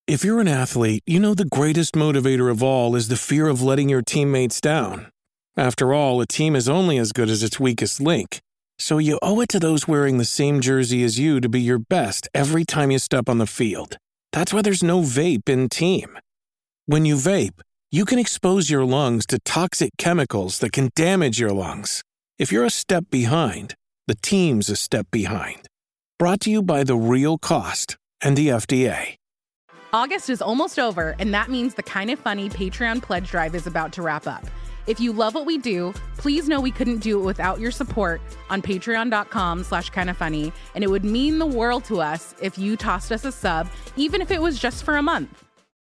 If you're an athlete, you know the greatest motivator of all is the fear of letting your teammates down. After all, a team is only as good as its weakest link. So you owe it to those wearing the same jersey as you to be your best every time you step on the field. That's why there's no vape in team. When you vape, you can expose your lungs to toxic chemicals that can damage your lungs. If you're a step behind, the team's a step behind. Brought to you by The Real Cost and the FDA. August is almost over, and that means the Kinda Funny Patreon pledge drive is about to wrap up. If you love what we do, please know we couldn't do it without your support on patreon.com/kindafunny, and it would mean the world to us if you tossed us a sub, even if it was just for a month.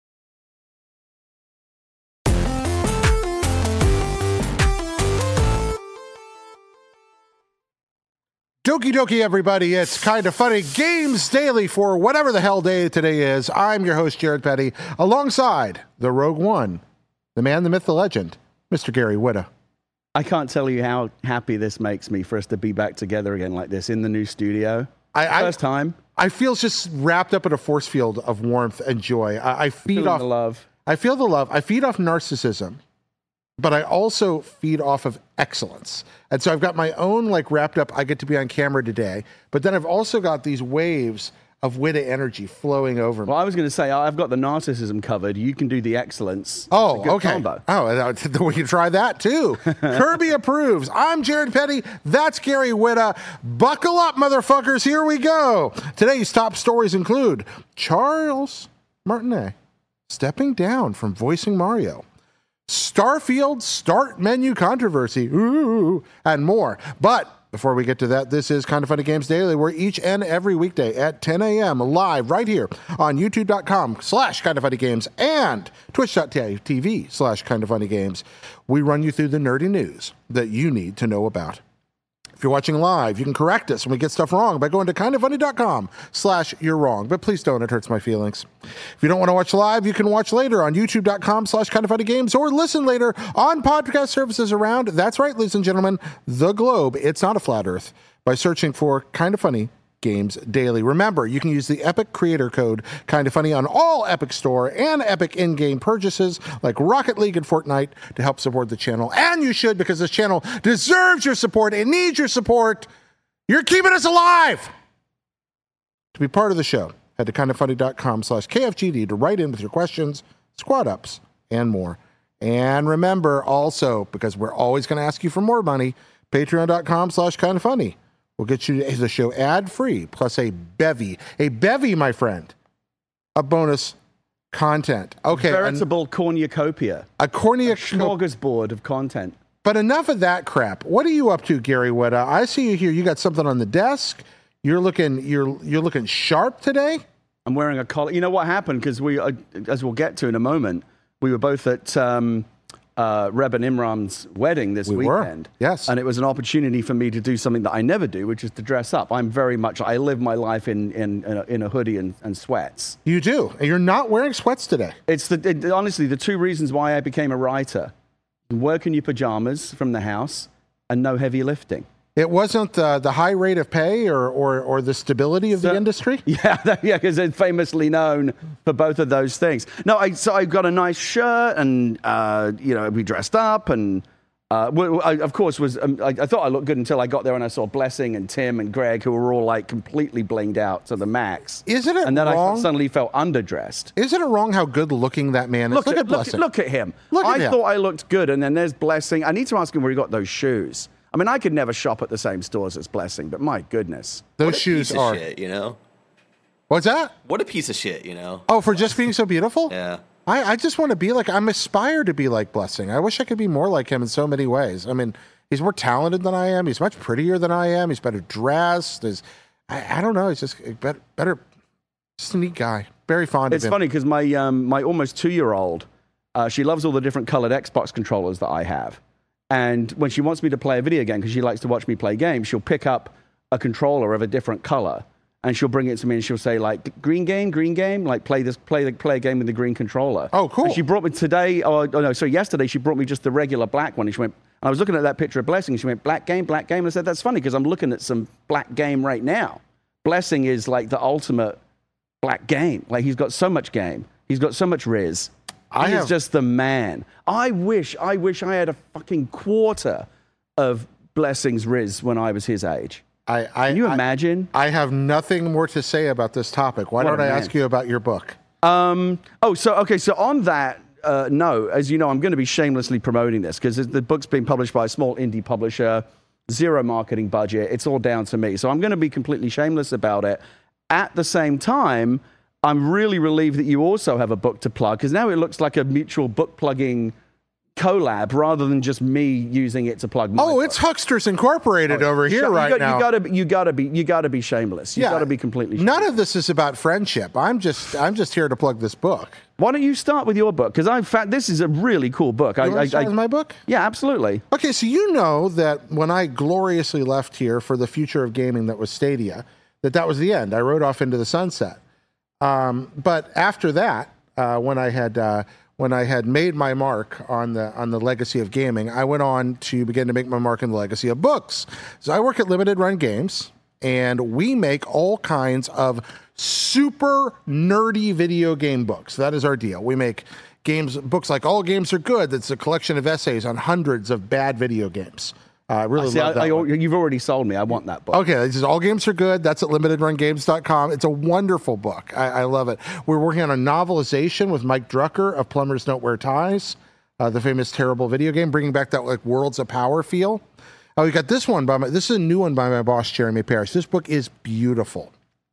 Doki doki, everybody. It's Kinda Funny Games Daily for whatever the hell day today is. I'm your host, Jared Petty, alongside the Rogue One, the man, the myth, the legend, Mr. Gary Whitta. I can't tell you how happy this makes me for us to be back together again like this in the new studio. First time. I feel just wrapped up in a force field of warmth and joy. I feed off the love. I feel the love. I feed off narcissism, but I also feed off of excellence. And so I've got my own wrapped up, I get to be on camera today, but then I've also got these waves of Whitta energy flowing over me. Well, I was going to say, I've got the narcissism covered. You can do the excellence. Oh, it's a good okay. combo. Oh, we can try that too. Kirby approves. I'm Jared Petty. That's Gary Whitta. Buckle up, motherfuckers. Here we go. Today's top stories include Charles Martinet stepping down from voicing Mario, Starfield start menu controversy, and more. But before we get to that, this is Kinda Funny Games Daily, where each and every weekday at 10 a.m. live right here on youtube.com/kindafunnygames and twitch.tv/kindafunnygames, we run you through the nerdy news that you need to know about. If you're watching live, you can correct us when we get stuff wrong by going to kindafunny.com/you're wrong. But please don't, it hurts my feelings. If you don't want to watch live, you can watch later on youtube.com/kindafunnygames or listen later on podcast services around, that's right, ladies and gentlemen, the globe. It's not a flat earth, by searching for Kinda Funny Games Daily. Remember, you can use the Epic Creator Code Kinda Funny on all Epic Store and Epic in-game purchases like Rocket League and Fortnite to help support the channel. And you should, because this channel deserves your support. It needs your support. You're keeping us alive. To be part of the show, head to kindafunny.com/KFGD to write in with your questions, squad ups, and more. And remember also, because we're always going to ask you for more money, patreon.com/kindafunny. We'll get you the show ad-free, plus a bevy, my friend, of bonus content. Okay. Veritable cornucopia. A smorgasbord of content. But enough of that crap. What are you up to, Gary Whitta? I see you here. You got something on the desk. You're looking sharp today. I'm wearing a collar. You know what happened? Because we, as we'll get to in a moment, we were both at Reb and Imran's wedding this weekend. Yes. And it was an opportunity for me to do something that I never do, which is to dress up. I live my life in a hoodie and sweats. You do. And you're not wearing sweats today. Honestly, the two reasons why I became a writer: work in your pajamas from the house and no heavy lifting. It wasn't the high rate of pay or the stability of the industry? Yeah, because it's famously known for both of those things. No, so I got a nice shirt and, we dressed up and, I thought I looked good until I got there and I saw Blessing and Tim and Greg, who were all completely blinged out to the max. Isn't it And then wrong? I suddenly felt underdressed. Isn't it wrong how good looking that man is? Look at Blessing. Look at him. I thought I looked good, and then there's Blessing. I need to ask him where he got those shoes. I mean, I could never shop at the same stores as Blessing, but my goodness. Those shoes are... Shit, you know? What's that? What a piece of shit, you know? Oh, for just being so beautiful? Yeah. I just want to be I'm aspire to be like Blessing. I wish I could be more like him in so many ways. I mean, he's more talented than I am. He's much prettier than I am. He's better dressed. I don't know. He's just better. Just a neat guy. Very fond of him. It's funny because my almost 2-year-old, she loves all the different colored Xbox controllers that I have. And when she wants me to play a video game, because she likes to watch me play games, she'll pick up a controller of a different color, and she'll bring it to me, and she'll say, green game, play a game with the green controller. Oh, cool. And she brought me yesterday, she brought me just the regular black one, and she went, I was looking at that picture of Blessing, and she went, black game, and I said, that's funny, because I'm looking at some black game right now. Blessing is the ultimate black game. Like, he's got so much game. He's got so much Riz. He's just the man. I wish I had a fucking quarter of Blessing's Riz when I was his age. Can you imagine? I have nothing more to say about this topic. Why don't I ask you about your book? So on that note, as you know, I'm going to be shamelessly promoting this because the book's being published by a small indie publisher, zero marketing budget. It's all down to me. So I'm going to be completely shameless about it. At the same time, I'm really relieved that you also have a book to plug because now it looks like a mutual book plugging collab rather than just me using it to plug my book. It's Hucksters Incorporated over here now. You got to be shameless. You got to be completely shameless. None of this is about friendship. I'm just here to plug this book. Why don't you start with your book? Because this is a really cool book. You want to start with my book? Yeah, absolutely. Okay, so you know that when I gloriously left here for the future of gaming that was Stadia, that was the end. I rode off into the sunset. But after that, when I had made my mark on the legacy of gaming, I went on to begin to make my mark in the legacy of books. So I work at Limited Run Games, and we make all kinds of super nerdy video game books. That is our deal. We make books like All Games Are Good. That's a collection of essays on hundreds of bad video games. I really love that one. You've already sold me. I want that book. Okay, this is All Games Are Good. That's at limitedrungames.com. It's a wonderful book. I love it. We're working on a novelization with Mike Drucker of Plumbers Don't Wear Ties, the famous terrible video game, bringing back that like Worlds of Power feel. We got this one this is a new one by my boss, Jeremy Parrish. This book is beautiful.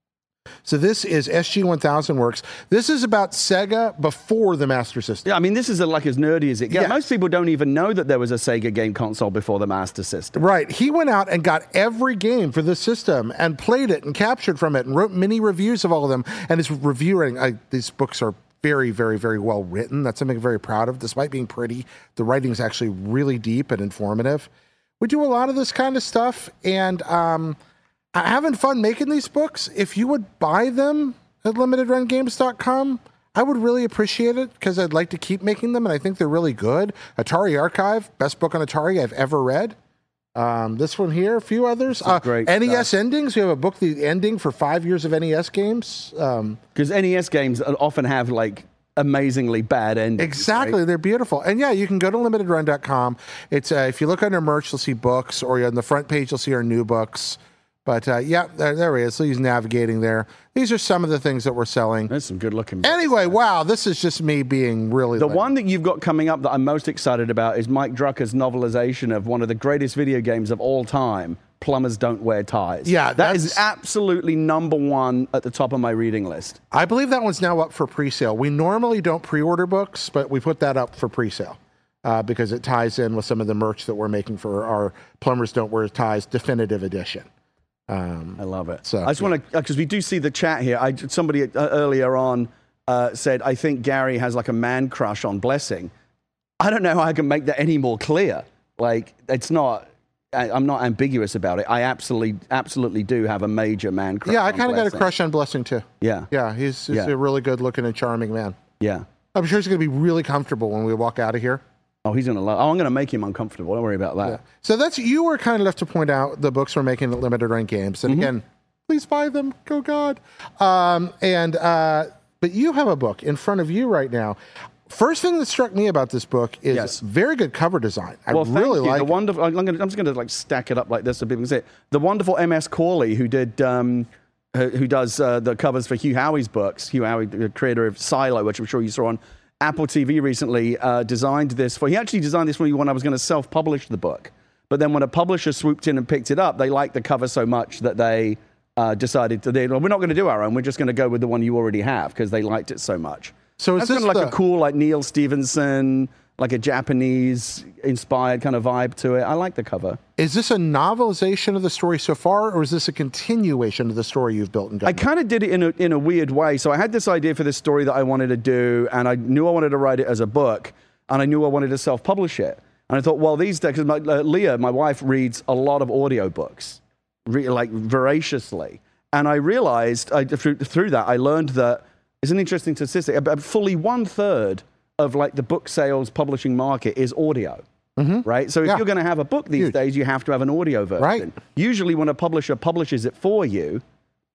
So this is SG-1000 Works. This is about Sega before the Master System. Yeah, I mean, this is like as nerdy as it gets. Yes. Most people don't even know that there was a Sega game console before the Master System. Right. He went out and got every game for the system and played it and captured from it and wrote mini reviews of all of them. And his reviewing, these books are very, very, very well written. That's something I'm very proud of. Despite being pretty, the writing is actually really deep and informative. We do a lot of this kind of stuff, and I'm having fun making these books. If you would buy them at limitedrungames.com, I would really appreciate it because I'd like to keep making them, and I think they're really good. Atari Archive, best book on Atari I've ever read. This one here, a few others. Great NES stuff. Endings. We have a book, The Ending for 5 years of NES games. Because NES games often have like amazingly bad endings. Exactly. Right? They're beautiful. And yeah, you can go to limitedrun.com. It's if you look under merch, you'll see books, or on the front page, you'll see our new books. But there he is. So he's navigating there. These are some of the things that we're selling. There's some good looking books. Anyway, wow, this is just me being really The lame. one that you've got coming up that I'm most excited about is Mike Drucker's novelization of one of the greatest video games of all time, Plumbers Don't Wear Ties. Yeah, that is absolutely number one at the top of my reading list. I believe that one's now up for pre-sale. We normally don't pre-order books, but we put that up for pre-sale because it ties in with some of the merch that we're making for our Plumbers Don't Wear Ties definitive edition. I love it. So, I just want to, because we do see the chat here. Somebody earlier on said, I think Gary has like a man crush on Blessing. I don't know how I can make that any more clear. Like, it's not, I'm not ambiguous about it. I absolutely do have a major man crush. Yeah, I kind of got a crush on Blessing too. Yeah. Yeah, he's a really good looking and charming man. Yeah. I'm sure he's going to be really comfortable when we walk out of here. Oh, he's going to love. Oh, I'm going to make him uncomfortable. Don't worry about that. Yeah. So you were kind enough to point out the books we're making at Limited Run Games. And again, please buy them. Go God. But you have a book in front of you right now. First thing that struck me about this book is very good cover design. I really like it. Wonderful. I'm just going to like stack it up like this so people can see it. The wonderful MS Corley, who does the covers for Hugh Howey's books. Hugh Howey, the creator of Silo, which I'm sure you saw on Apple TV recently, designed this for. He actually designed this for me when I was going to self-publish the book. But then when a publisher swooped in and picked it up, they liked the cover so much that they decided we're not going to do our own. We're just going to go with the one you already have because they liked it so much. So it's kind of like a cool, like Neil Stevenson, like a Japanese-inspired kind of vibe to it. I like the cover. Is this a novelization of the story so far, or is this a continuation of the story you've built? I kind of did it in a weird way. So I had this idea for this story that I wanted to do, and I knew I wanted to write it as a book, and I knew I wanted to self-publish it. And I thought, well, these days, because Leah, my wife, reads a lot of audiobooks, like voraciously. And I realized, through that, I learned that it's an interesting statistic. About fully 1/3 of like the book sales publishing market is audio, right? So if you're going to have a book these days, you have to have an audio version. Right. Usually when a publisher publishes it for you,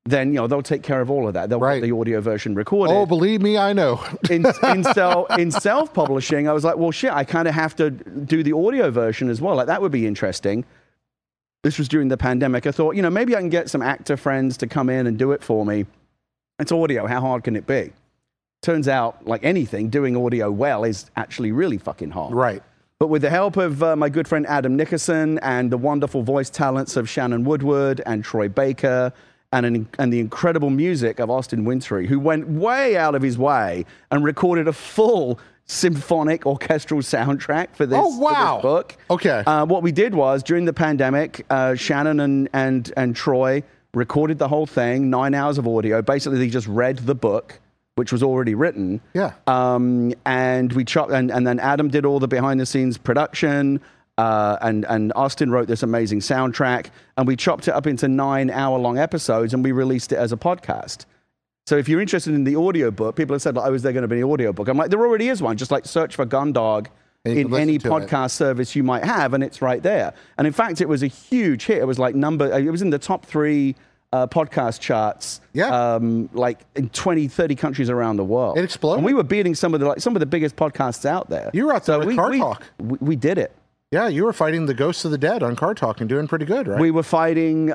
then, you know, they'll take care of all of that. They'll Right. get the audio version recorded. Oh, believe me, I know. in self-publishing, I was like, well, shit, I kind of have to do the audio version as well. Like, that would be interesting. This was during the pandemic. I thought, you know, maybe I can get some actor friends to come in and do it for me. It's audio. How hard can it be? Turns out, like anything, doing audio well is actually really fucking hard. Right. But with the help of my good friend Adam Nickerson and the wonderful voice talents of Shannon Woodward and Troy Baker and the incredible music of Austin Wintory, who went way out of his way and recorded a full symphonic orchestral soundtrack for this, Oh, wow. for this book. Okay. What we did was, during the pandemic, Shannon and Troy recorded the whole thing, 9 hours of audio. Basically, they just read the book, which was already written. Yeah. And we chopped, and then Adam did all the behind-the-scenes production, and Austin wrote this amazing soundtrack, and we chopped it up into 9 hour-long episodes, and we released it as a podcast. So if you're interested in the audiobook, people have said, like, oh, is there going to be an audiobook? I'm like, there already is one. Just like search for Gundog And you can in listen any to it. podcast service you might have, and it's right there. And in fact, it was a huge hit. It was like it was in the top 3 podcast charts, Yeah. like in 20, 30 countries around the world. It exploded. And we were beating some of the biggest podcasts out there. You were out there with Car Talk. We did it. Yeah, you were fighting the ghosts of the dead on Car Talk and doing pretty good, right? We were fighting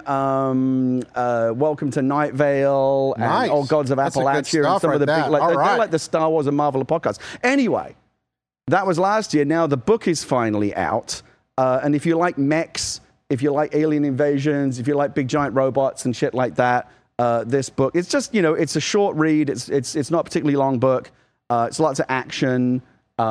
Welcome to Night Vale Nice. and Old Gods of That's a good Appalachia stuff and some right of the there. big, like, All they're right. like the Star Wars and Marvel of podcasts. Anyway, that was last year. Now the book is finally out. And if you like mechs, if you like alien invasions, if you like big giant robots and shit like that, this book, it's just, you know, it's a short read. It's not a particularly long book. It's lots of action.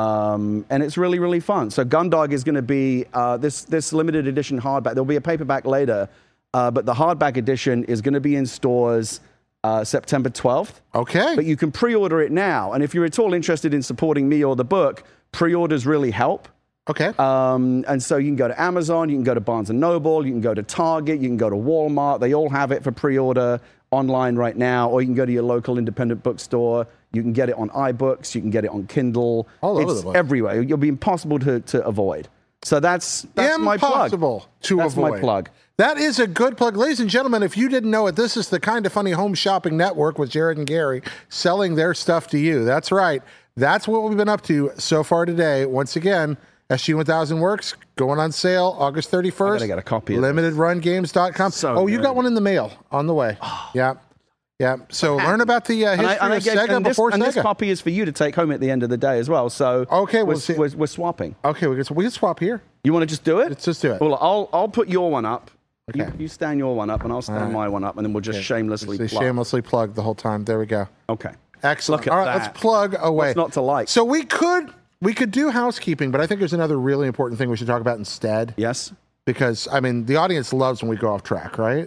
And it's really, really fun. So Gundog is going to be this limited edition hardback. There'll be a paperback later, but the hardback edition is going to be in stores September 12th. Okay. But you can pre-order it now. And if you're at all interested in supporting me or the book, pre-orders really help. Okay. And so you can go to Amazon, you can go to Barnes & Noble, you can go to Target, you can go to Walmart. They all have it for pre-order online right now, or you can go to your local independent bookstore. You can get it on iBooks, you can get it on Kindle. All over it's the place. everywhere. It'll be impossible to avoid. So that's my plug. Impossible to That's avoid. my plug. That is a good plug. Ladies and gentlemen, if you didn't know it, this is the Kind of Funny Home Shopping Network with Jared and Gary selling their stuff to you. That's right. That's what we've been up to so far today. Once again, SG-1000 Works going on sale August 31st. I gotta get a copy of LimitedRunGames.com. So you good. got one in the mail on the way. Yeah. Yeah. So learn about the history of Sega before and this Sega. copy is for you to take home at the end of the day as well. So Okay, we'll we're, see. we're swapping. Okay, we can swap here. You want to just do it? Let's just do it. Well, I'll put your one up. Okay. You stand your one up, and I'll stand my one up, and then we'll just shamelessly Let's plug. shamelessly plug the whole time. There we go. Okay. Excellent. Look at All right, that. let's plug away. What's not to like? So we could do housekeeping, but I think there's another really important thing we should talk about instead. Yes. Because I mean, the audience loves when we go off track, right?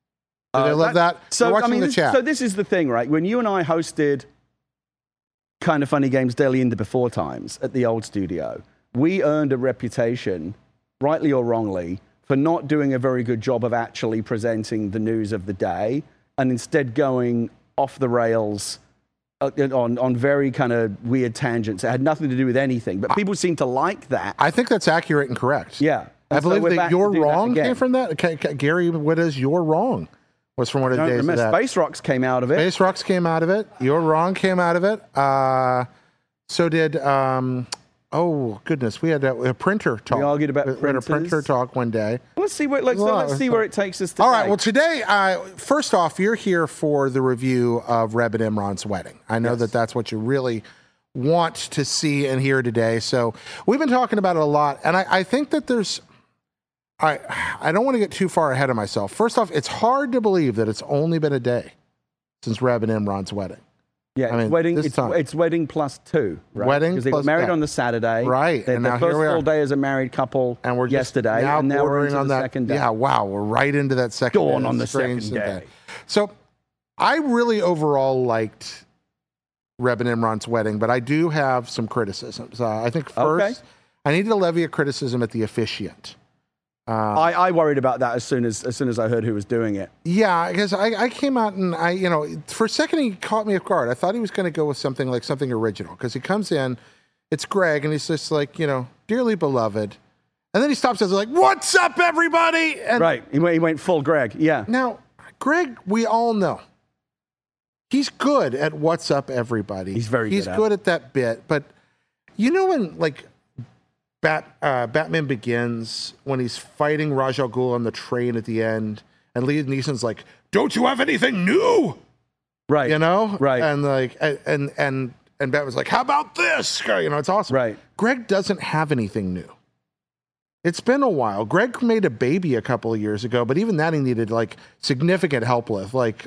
Do they love that? So We're watching I mean, the chat. so this is the thing, right? When you and I hosted Kind of Funny Games Daily in the before times at the old studio, we earned a reputation, rightly or wrongly, for not doing a very good job of actually presenting the news of the day, and instead going off the rails on very kind of weird tangents. It had nothing to do with anything, but people seem to like that. I think that's accurate and correct. Yeah. I And so believe we're that back to you're do that wrong again. came from that. Gary, what is you're wrong? Was from one of the days of Remember, that. Space Rocks came out of it. Space Rocks came out of it. You're wrong came out of it. So did, oh, goodness, we had a printer talk. We argued about We had a printers. printer talk one day. Let's see where it takes us today. All right, well, today, first off, you're here for the review of Reb and Imran's wedding. I know that that's what you really want to see and hear today. So we've been talking about it a lot, and I think that there's... I don't want to get too far ahead of myself. First off, it's hard to believe that it's only been a day since Reb and Imran's wedding. Yeah, I mean, wedding. this time. It's wedding plus 2, right? Wedding because they plus- got married yeah. on the Saturday, Right, They, and the now first here we are. full day as a married couple, And we're just yesterday, and now we're bordering into on the that second day. Yeah, wow, we're right into that second Dawn day. on the Strange second day. So I really overall liked Reb and Imran's wedding, but I do have some criticisms. I think first, I needed to levy a criticism at the officiant. I worried about that as soon as I heard who was doing it. Yeah, because I came out and for a second he caught me off guard. I thought he was going to go with something original because he comes in, it's Greg, and he's just like, dearly beloved. And then he stops and is like, what's up, everybody? And Right, he went full Greg. Yeah. now, Greg, we all know. He's good at What's Up, Everybody. He's very He's good at that bit. But you know when, like, Batman Begins, when he's fighting Ra's al Ghul on the train at the end, and Liam Neeson's like, don't you have anything new? Right. You know? Right. And like, and Batman's like, how about this? You know, it's awesome. Right. Greg doesn't have anything new. It's been a while. Greg made a baby a couple of years ago, but even that he needed like significant help with. Like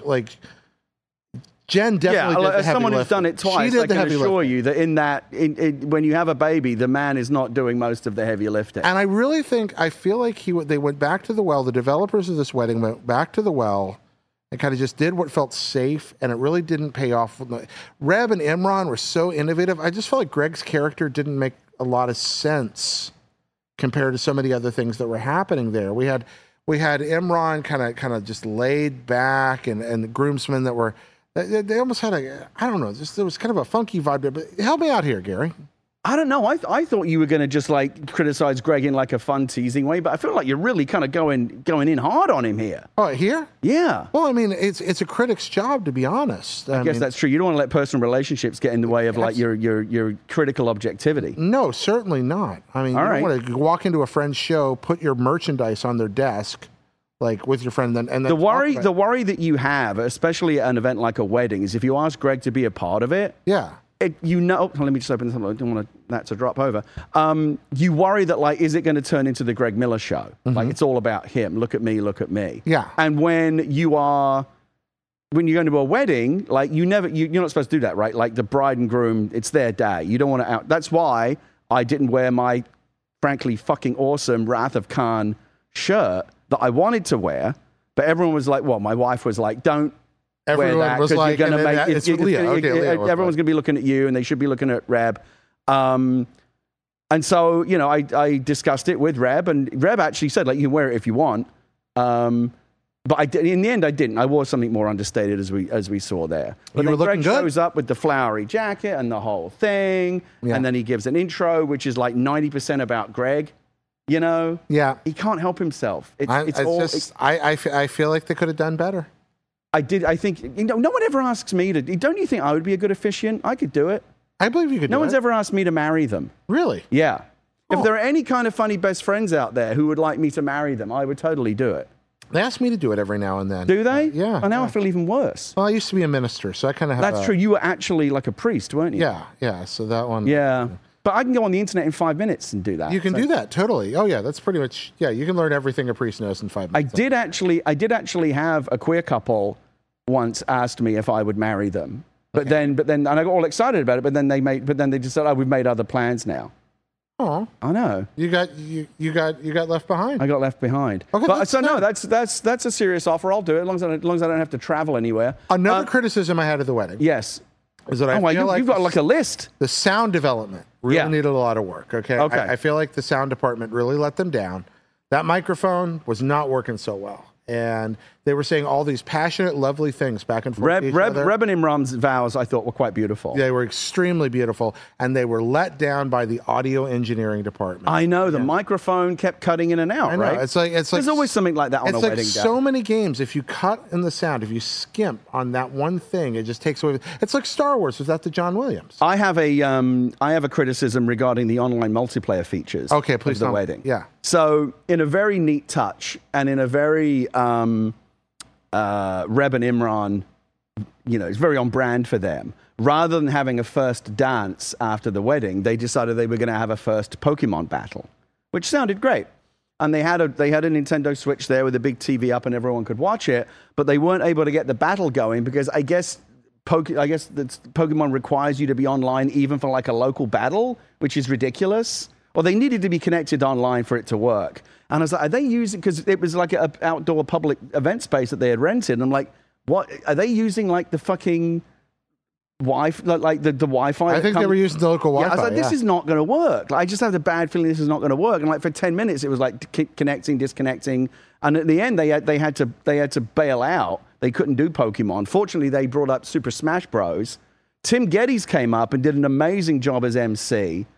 Jen definitely did the as heavy someone who's lifting. done it twice, She did I the can heavy assure lifting. you that when you have a baby, the man is not doing most of the heavy lifting. And I really think, I feel like they went back to the well. The developers of this wedding went back to the well and kind of just did what felt safe, and it really didn't pay off. Reb and Imran were so innovative. I just felt like Greg's character didn't make a lot of sense compared to some of the other things that were happening there. We had Imran kind of just laid back, and the groomsmen that were, they almost had I don't know, just there was kind of a funky vibe there. But help me out here, Gary. I don't know. I thought you were going to just like criticize Greg in like a fun teasing way, but I feel like you're really kind of going in hard on him here. Oh, here? Yeah. Well, I mean, it's a critic's job, to be honest. I guess that's true. You don't want to let personal relationships get in the way of like your critical objectivity. No, certainly not. I mean, All you right. don't want to walk into a friend's show, put your merchandise on their desk, like with your friend, and then The worry that you have, especially at an event like a wedding, is if you ask Greg to be a part of it. Yeah. Let me just open this up. I don't want that to drop over. You worry that, like, is it going to turn into the Greg Miller show? Mm-hmm. Like, it's all about him. Look at me, look at me. Yeah. And when you're going to a wedding, like, you're not supposed to do that, right? Like, the bride and groom, it's their day. You don't want to that's why I didn't wear my, frankly, fucking awesome Wrath of Khan shirt that I wanted to wear. But everyone was like, well, my wife was like, don't. Everyone was like, you're gonna and then it's Leah. Okay, Leah was everyone's going to be looking at you, and they should be looking at Reb. And so, I discussed it with Reb, and Reb actually said, like, you can wear it if you want. But in the end, I didn't. I wore something more understated as we saw there. But You were then looking Greg good. shows up with the flowery jacket and the whole thing, Yeah. and then he gives an intro, which is like 90% about Greg. Yeah. He can't help himself. I feel like they could have done better. I think, no one ever asks me to. Don't you think I would be a good officiant? I could do it. I believe you could do No it. one's ever asked me to marry them. Really? Yeah. Oh. If there are any kind of funny best friends out there who would like me to marry them, I would totally do it. They ask me to do it every now and then. Do they? Yeah. Oh, now yeah. I feel even worse. Well, I used to be a minister, so I kind of have That's true. You were actually like a priest, weren't you? Yeah. So that one. Yeah. But I can go on the internet in 5 minutes and do that. You can do that, totally. Oh, yeah, that's pretty much, you can learn everything a priest knows in 5 minutes. I did actually have a queer couple once asked me if I would marry them. But then, and I got all excited about it, but then they just said, we've made other plans now. Oh, I know. you got left behind. I got left behind. Okay, But that's so no, fine. that's a serious offer. I'll do it as long as I don't have to travel anywhere. Another criticism I had of the wedding Yes. is that I Oh, feel like you've got like a list. the sound development really Yeah. needed a lot of work. Okay. Okay. I feel like the sound department really let them down. That microphone was not working so well. And they were saying all these passionate, lovely things back and forth. to each other. Reb and Imran's vows, I thought, were quite beautiful. They were extremely beautiful, and they were let down by the audio engineering department. I know the microphone kept cutting in and out. I know. Right? It's like There's always something like that on a wedding day. so many games. If you cut in the sound, if you skimp on that one thing, it just takes away. It's like Star Wars without the John Williams. I have a criticism regarding the online multiplayer features. Okay, please of the tell me. wedding. Yeah. So in a very neat touch and in a very Reb and Imran, it's very on brand for them. Rather than having a first dance after the wedding, they decided they were going to have a first Pokemon battle, which sounded great. And they had a Nintendo Switch there with a big TV up and everyone could watch it, but they weren't able to get the battle going because I guess Pokemon requires you to be online even for like a local battle, which is ridiculous. Or they needed to be connected online for it to work. And I was like, are they using, because it was like an outdoor public event space that they had rented. And I'm like, what, are they using like the fucking Wi-Fi, like the Wi-Fi? I think they were using the local Wi-Fi. Yeah, I was like, this is not going to work. Like, I just have the bad feeling this is not going to work. And like for 10 minutes, it was like connecting, disconnecting. And at the end, they had to bail out. They couldn't do Pokemon. Fortunately, they brought up Super Smash Bros. Tim Geddes came up and did an amazing job as MC.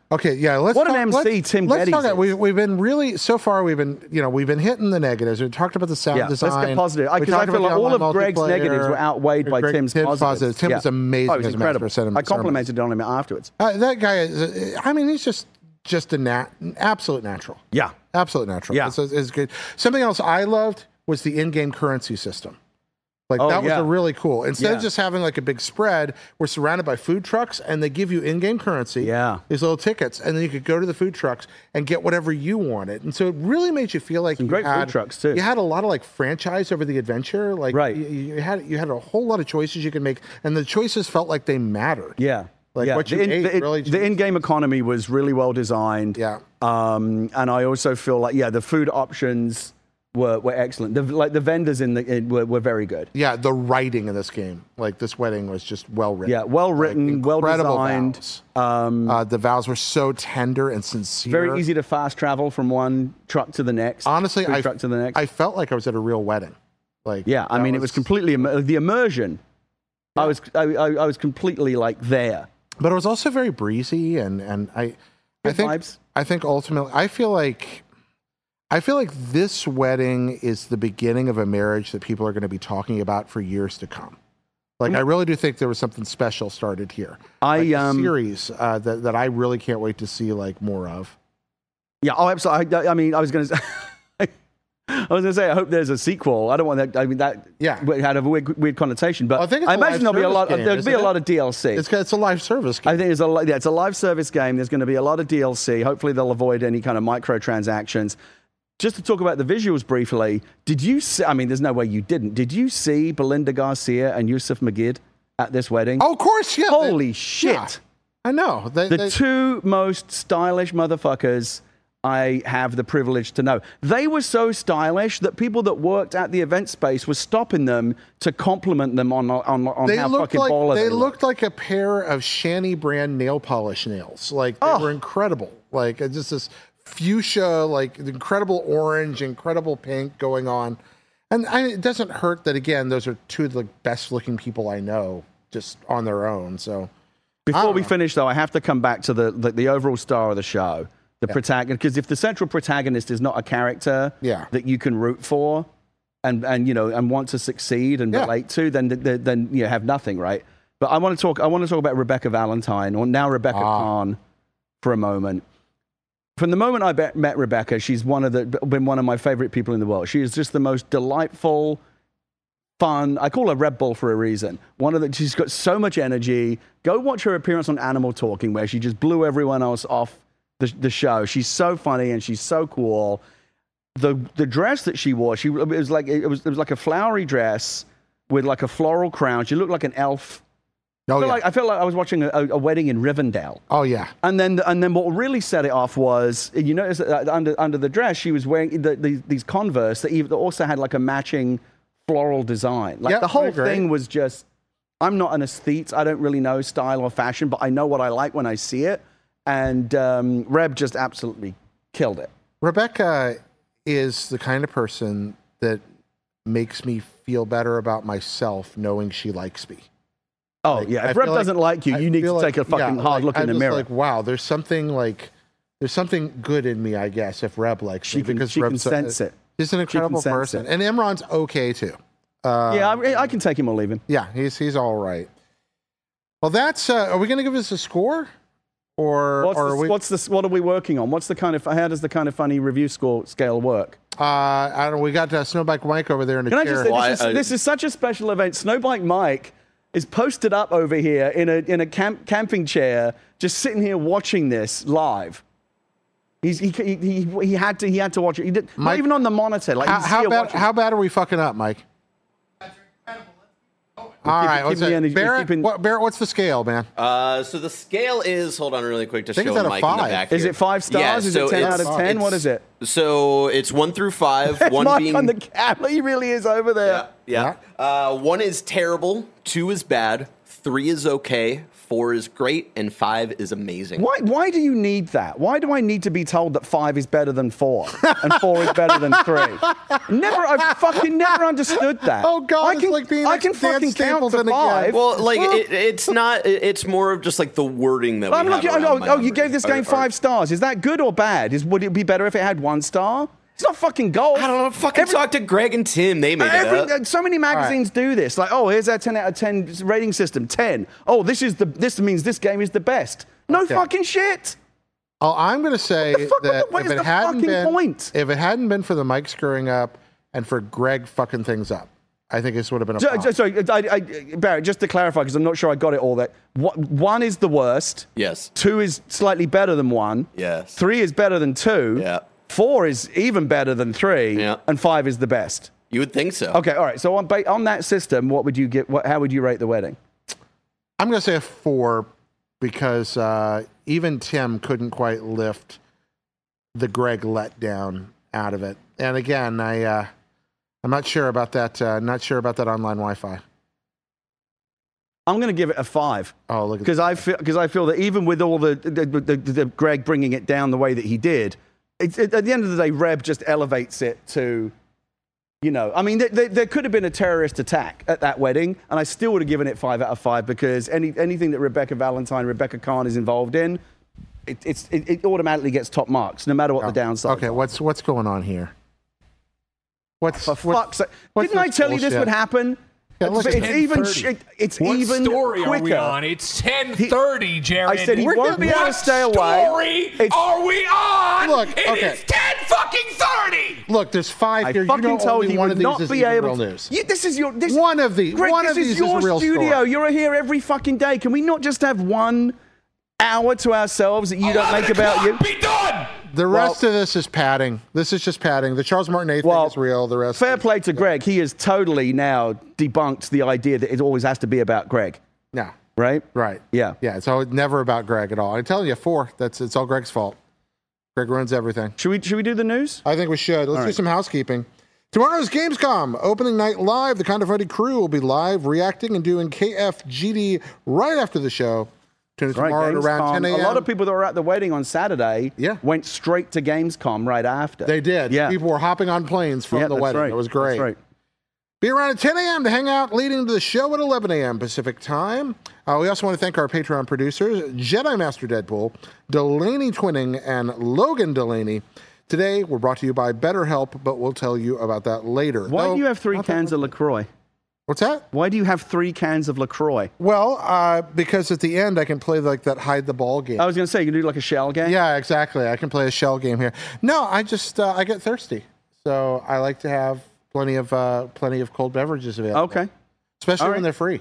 Okay, yeah. What an MC Tim Let's Geddes talk. is. We've been really so far. We've been hitting the negatives. We talked about the sound design. Let's get positive. We Because I talked feel about like the all of Greg's multiplayer. negatives were outweighed by Tim's positives. Tim was amazing. Oh, it was as a incredible. master of I complimented on him afterwards. that guy is. I mean, he's just an absolute natural. Yeah. Absolute natural. Yeah. It's good. Something else I loved was the in-game currency system. Like that was a really cool. Instead of just having like a big spread, we're surrounded by food trucks and they give you in-game currency. Yeah. These little tickets, and then you could go to the food trucks and get whatever you wanted. And so it really made you feel like Some great food trucks too. You had a lot of like franchise over the adventure. Like Right. you had a whole lot of choices you could make, and the choices felt like they mattered. Yeah. Like what you ate really. The in-game economy was really well designed. Yeah. And I also feel like the food options were excellent. The vendors were very good. Yeah, the writing in this game, like this wedding, was just well written. Yeah, well written, well designed. Vows. The vows were so tender and sincere. Very easy to fast travel from one truck to the next. Honestly, truck to the next. I felt like I was at a real wedding. Like I mean, it was completely the immersion. Yeah. I was completely like there. But it was also very breezy, and I think ultimately I feel like this wedding is the beginning of a marriage that people are going to be talking about for years to come. Like, I really do think there was something special started here. A series that I really can't wait to see like more of. Yeah. Oh, absolutely. I mean, I was going to say, I hope there's a sequel. I don't want that. I mean, that had a weird connotation, but I imagine there'll be a lot. There'll be a lot of DLC. It's a live service game. I think it's a live service game. There's going to be a lot of DLC. Hopefully, they'll avoid any kind of microtransactions. Just to talk about the visuals briefly, did you see, I mean, there's no way you didn't. Did you see Belinda Garcia and Yusuf Magid at this wedding? Oh, of course, yeah. Holy shit. Yeah, I know. The two most stylish motherfuckers I have the privilege to know. They were so stylish that people that worked at the event space were stopping them to compliment them on how fucking baller they looked like a pair of Shani brand nail polish nails. Like, they were incredible. Like, just this fuchsia, like incredible orange, incredible pink going on. And it doesn't hurt that, again, those are two of the best looking people I know just on their own. So before we finish, though, I have to come back to the overall star of the show, the protagonist, because if the central protagonist is not a character that you can root for and want to succeed and relate to, then you have nothing, right? But I want to talk about Rebecca Valentine, or now Rebecca Khan, for a moment. From the moment I met Rebecca, she's been one of my favorite people in the world. She is just the most delightful, fun. I call her Red Bull for a reason. She's got so much energy. Go watch her appearance on Animal Talking, where she just blew everyone else off the show. She's so funny and she's so cool. The dress that she wore, it was like a flowery dress with like a floral crown. She looked like an elf. I felt like I was watching a wedding in Rivendell. Oh yeah. And then what really set it off was, you notice that under the dress she was wearing these Converse that also had like a matching floral design. Like the whole thing was just. I'm not an aesthete. I don't really know style or fashion, but I know what I like when I see it. And Reb just absolutely killed it. Rebecca is the kind of person that makes me feel better about myself knowing she likes me. Oh, yeah. If Reb doesn't like you, you need to take a fucking hard look in the mirror. Like, wow, there's something good in me, I guess, if Reb likes me. Because she can sense it. He's an incredible person. And Imran's okay, too. I can take him or leave him. Yeah, he's all right. Well, that's... are we going to give this a score? Or what are we working on? How does the kind of funny review scale work? I don't know. We got Snowbike Mike over there in a chair. Can I just say, this is such a special event. Snowbike Mike is posted up over here in a camping chair, just sitting here watching this live. He had to watch it. He did, Mike, not even on the monitor. Like, how bad are we fucking up, Mike? All right, Barrett, what's the scale, man? So the scale is, hold on really quick to show Mike in the back here. Is it 5 stars? Yeah, is it 10 out of 10? What is it? So it's 1 through 5. One Mike being on the camera, he really is over there. Yeah. 1 is terrible, 2 is bad, 3 is okay, 4 is great, and 5 is amazing. Why do you need that? Why do I need to be told that 5 is better than 4 and 4 is better than 3? I've fucking never understood that. Oh God, I can fucking count to 5. Well, like it's not. It's more of just like the wording that we have. You gave this game 5 stars. Is that good or bad? Would it be better if it had 1 star? It's not fucking gold. I don't know. Talk to Greg and Tim. They made it up. So many magazines do this. Like, here's our 10 out of 10 rating system. 10. This means this game is the best. No fucking shit. I'm going to say that if it hadn't been for the mic screwing up and for Greg fucking things up, I think this would have been a Sorry, Barrett, just to clarify, because I'm not sure I got it all. That 1 is the worst. Yes. 2 is slightly better than 1. Yes. 3 is better than 2. Yeah. 4 is even better than 3. Yeah. And 5 is the best. You would think so. Okay, all right. So on that system, what would you get? How would you rate the wedding? I'm going to say a 4 because even Tim couldn't quite lift the Greg letdown out of it. And again, I'm not sure about that. Not sure about that online Wi-Fi. I'm going to give it a 5. Oh, look! Because I feel that even with all the Greg bringing it down the way that he did, at the end of the day, Reb just elevates it to, I mean, there could have been a terrorist attack at that wedding, and I still would have given it 5 out of 5 because anything that Rebecca Khan is involved in, it automatically gets top marks, no matter what the downside. Okay, what's going on here? For fuck's sake. Didn't I tell you this would happen? Yeah, look, it's even What story quicker. are we on? It's 10:30, Jared. I said he won't be able to stay away. What story are we on? Look, it is 10:30. Look, there's 5 here. I fucking told you one would of not these be is able real to. news. This is your. One of these. Greg, One of these is your is a real studio. story. You're here every fucking day. Can we not just have 1 hour to ourselves that you don't make about you? Be done. The rest of this is padding. This is just padding. The Charles Martinet thing is real. The rest. Fair play to Greg. He has totally now debunked the idea that it always has to be about Greg. Yeah. Right? Right. Yeah. Yeah. It's never about Greg at all. I'm telling you, 4. It's all Greg's fault. Greg ruins everything. Should we do the news? I think we should. Let's do some housekeeping. Tomorrow's Gamescom opening night live. The Kind of Funny crew will be live, reacting and doing KFGD right after the show. Tune in tomorrow at around 10 a.m. A lot of people that were at the wedding on Saturday went straight to Gamescom right after. They did. Yeah. People were hopping on planes from the wedding. Right. It was great. That's right. Be around at 10 a.m. to hang out, leading to the show at 11 a.m. Pacific time. We also want to thank our Patreon producers, Jedi Master Deadpool, Delaney Twinning, and Logan Delaney. Today, we're brought to you by BetterHelp, but we'll tell you about that later. Why do you have 3 cans of LaCroix? What's that? Why do you have 3 cans of LaCroix? Well, because at the end I can play like that hide the ball game. I was going to say, you can do like a shell game? Yeah, exactly. I can play a shell game here. No, I just I get thirsty, so I like to have plenty of cold beverages available. Okay, especially when they're free.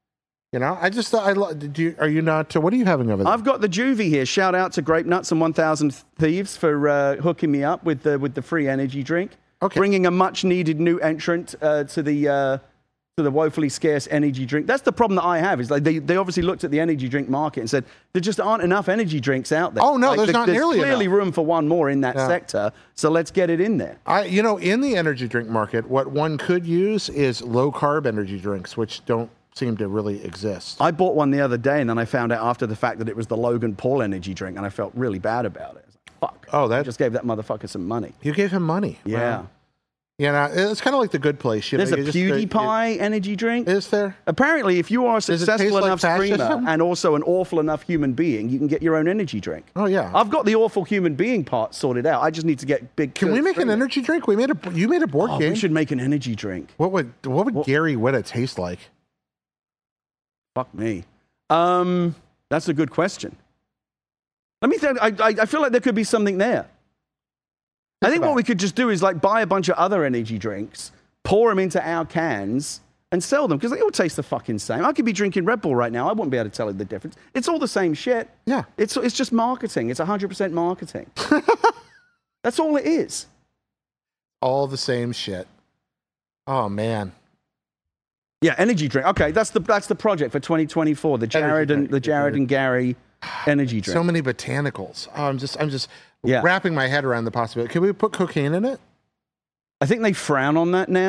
Are you not? What are you having over there? I've got the Juvie here. Shout out to Grape Nuts and 1000 Thieves for hooking me up with the free energy drink. Okay, bringing a much needed new entrant to the woefully scarce energy drink. That's the problem that I have. Is like they obviously looked at the energy drink market and said there just aren't enough energy drinks out there. Oh no, there's not nearly enough. There's clearly room for one more in that sector. So let's get it in there. In the energy drink market, what one could use is low carb energy drinks, which don't seem to really exist. I bought one the other day, and then I found out after the fact that it was the Logan Paul energy drink, and I felt really bad about it. I was like, fuck. Oh, I just gave that motherfucker some money. You gave him money? Yeah. Wow. It's kind of like the Good Place. There's a PewDiePie energy drink. Is there? Apparently, if you are a successful enough streamer and also an awful enough human being, you can get your own energy drink. Oh, yeah. I've got the awful human being part sorted out. I just need to get big. Can we make an energy drink? You made a board game. We should make an energy drink. What would Gary Whitta taste like? Fuck me. That's a good question. Let me think. I feel like there could be something there. I think what we could just do is like buy a bunch of other energy drinks, pour them into our cans, and sell them because they all taste the fucking same. I could be drinking Red Bull right now. I wouldn't be able to tell the difference. It's all the same shit. Yeah. It's just marketing. It's 100% marketing. That's all it is. All the same shit. Oh man. Yeah, energy drink. Okay, that's the project for 2024. The Jared and Gary energy drink. So many botanicals. Oh, I'm just wrapping my head around the possibility. Can we put cocaine in it? I think they frown on that now,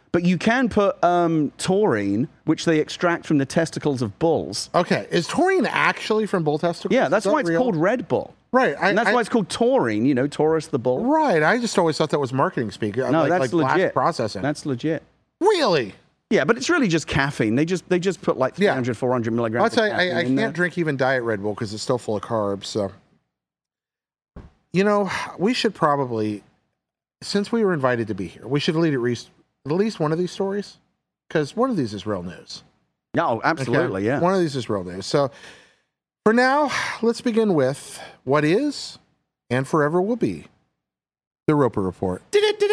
But you can put taurine, which they extract from the testicles of bulls. Okay. Is taurine actually from bull testicles? Yeah, that's Is that why it's real? called Red Bull. Right. And that's why it's called taurine, you know, Taurus the bull. Right. I just always thought that was marketing speak. No, that's blast legit. processing. That's legit. Really? Yeah, but it's really just caffeine. They just put like 300, 400 milligrams. I'll tell you, I can't drink even Diet Red Bull because it's still full of carbs. So, you know, we should probably, since we were invited to be here, we should lead at least one of these stories because one of these is real news. No, absolutely, Okay? yeah. One of these is real news. So, for now, let's begin with what is and forever will be the Roper Report.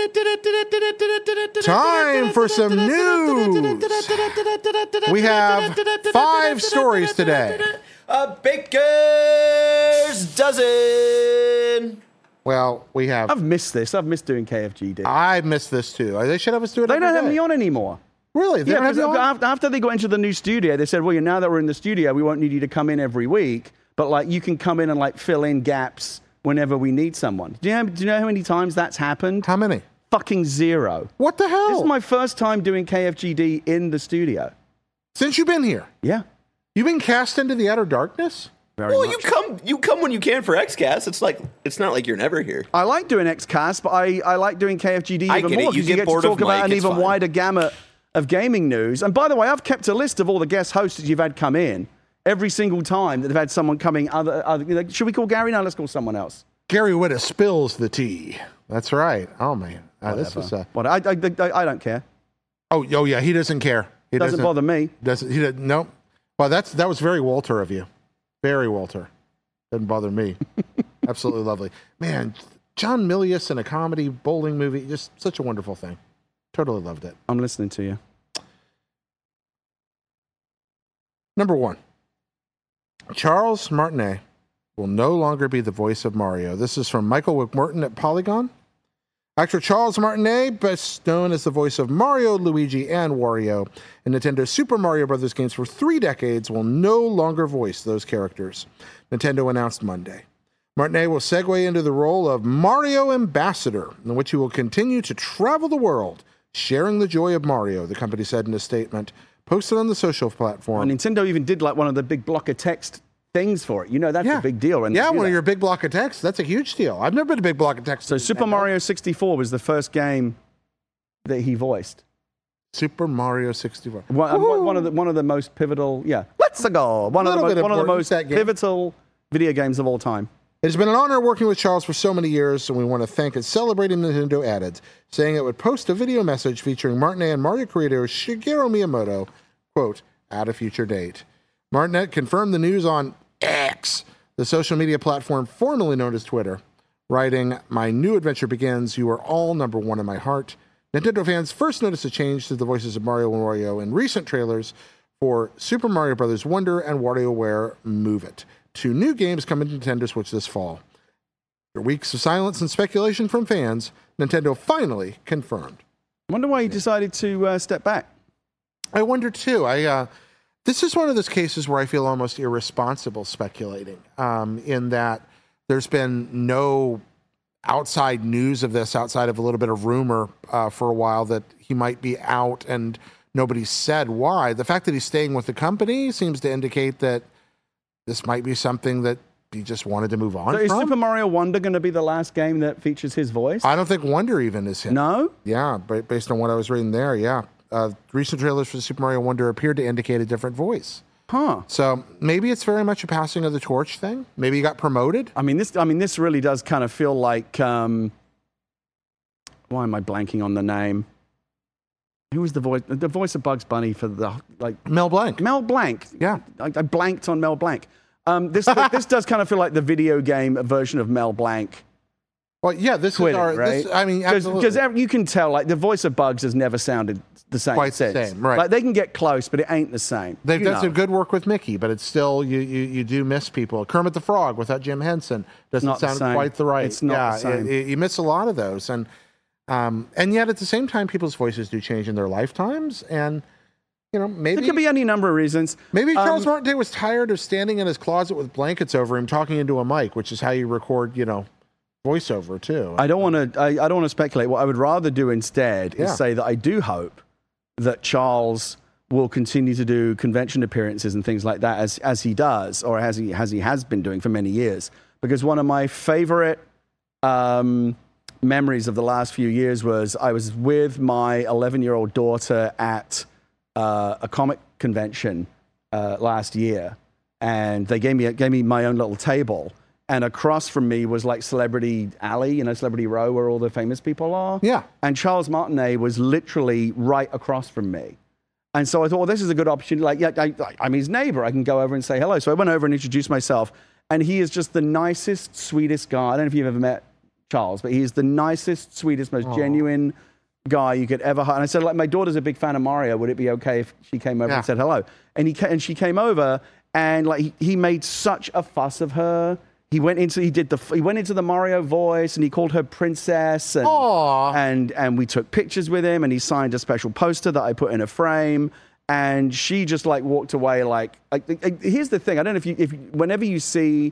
Time for some news. We have 5 stories today. A baker's dozen. Well, we have. I've missed this. I've missed doing KFGD. I missed this too. They should have us do it. They don't every have day. me on anymore. Really? They Yeah, don't have because you on? after they got into the new studio, they said, well, now that we're in the studio, we won't need you to come in every week, but like you can come in and like fill in gaps whenever we need someone. Do you know how many times that's happened? How many? Fucking 0. What the hell? This is my first time doing KFGD in the studio. Since you've been here, Yeah. you've been cast into the outer darkness. Very Well, much. you come when you can for XCast. It's not like you're never here. I like doing XCast, but I like doing KFGD I even get it. more You because get you get to bored of talk about Mike, an it's even fine. wider gamut of gaming news. And by the way, I've kept a list of all the guest hosts that you've had come in every single time that they've had someone coming. Like, should we call Gary? No, let's call someone else. Gary Whitta spills the tea. That's right. Oh man, this was. What? I don't care. Oh yeah. He doesn't care. He Doesn't bother me. Doesn't he? No. Well, that was very Walter of you. Very Walter. Doesn't bother me. Absolutely lovely. Man, John Milius in a comedy bowling movie, just such a wonderful thing. Totally loved it. I'm listening to you. Number 1. Charles Martinet will no longer be the voice of Mario. This is from Michael McMurton at Polygon. Actor Charles Martinet, best known as the voice of Mario, Luigi, and Wario in Nintendo's Super Mario Bros. Games for 3 decades, will no longer voice those characters, Nintendo announced Monday. Martinet will segue into the role of Mario Ambassador, in which he will continue to travel the world, sharing the joy of Mario, the company said in a statement posted on the social platform. And Nintendo even did like one of the big block of text things for it. You know, that's a big deal. When Yeah, they do one of that. your big block of text. That's a huge deal. I've never been a big block of text. So Super Mario 64 was the first game that he voiced. Super Mario 64. One of the most pivotal, let's go. One of the important, most that game. pivotal video games of all time. It has been an honor working with Charles for so many years, and we want to thank and celebrate him, Nintendo added, saying it would post a video message featuring Martinet and Mario creator Shigeru Miyamoto, quote, at a future date. Martinet confirmed the news on X, the social media platform formerly known as Twitter, writing, "My new adventure begins. You are all number 1 in my heart." Nintendo fans first noticed a change to the voices of Mario and Wario in recent trailers for Super Mario Bros. Wonder and WarioWare Move It. 2 new games coming to Nintendo Switch this fall. After weeks of silence and speculation from fans, Nintendo finally confirmed. I wonder why he decided to step back. I wonder too. This is one of those cases where I feel almost irresponsible speculating, in that there's been no outside news of this outside of a little bit of rumor for a while that he might be out, and nobody said why. The fact that he's staying with the company seems to indicate that this might be something that he just wanted to move on So is from. Super Mario Wonder going to be the last game that features his voice? I don't think Wonder even is him. No? Yeah, based on what I was reading there, yeah. Recent trailers for Super Mario Wonder appeared to indicate a different voice. Huh. So maybe it's very much a passing of the torch thing. Maybe he got promoted. I mean, this really does kind of feel like. Why am I blanking on the name? Who was the voice? The voice of Bugs Bunny for the Mel Blanc. Mel Blanc. Yeah. I blanked on Mel Blanc. This does kind of feel like the video game version of Mel Blanc. Well, yeah, this Quitting, is our. right? This, I mean, absolutely. Because you can tell, like, the voice of Bugs has never sounded the same. Quite the since. same, right. Like, they can get close, but it ain't the same. They've You done know. some good work with Mickey, but it's still you do miss people. Kermit the Frog without Jim Henson doesn't Not the sound same. quite the right. It's not the same. You miss a lot of those, and yet at the same time, people's voices do change in their lifetimes, and maybe There could be any number of reasons. maybe Charles Martinet was tired of standing in his closet with blankets over him, talking into a mic, which is how you record, voiceover too. I don't want to speculate. What I would rather do instead Yeah. is say that I do hope that Charles will continue to do convention appearances and things like that as he does, or as he has been doing for many years. Because one of my favorite memories of the last few years was I was with my 11-year-old daughter at a comic convention last year, and they gave me my own little table. And across from me was like Celebrity Alley, Celebrity Row, where all the famous people are. Yeah. And Charles Martinet was literally right across from me. And so I thought, well, this is a good opportunity. Like, yeah, I'm his neighbor. I can go over and say hello. So I went over and introduced myself. And he is just the nicest, sweetest guy. I don't know if you've ever met Charles, but he is the nicest, sweetest, most genuine guy you could ever have. And I said, like, my daughter's a big fan of Mario. Would it be okay if she came over and said hello? And she came over, and like he made such a fuss of her. He went into the Mario voice, and he called her princess, and we took pictures with him, and he signed a special poster that I put in a frame, and she just like walked away like here's the thing. I don't know if whenever you see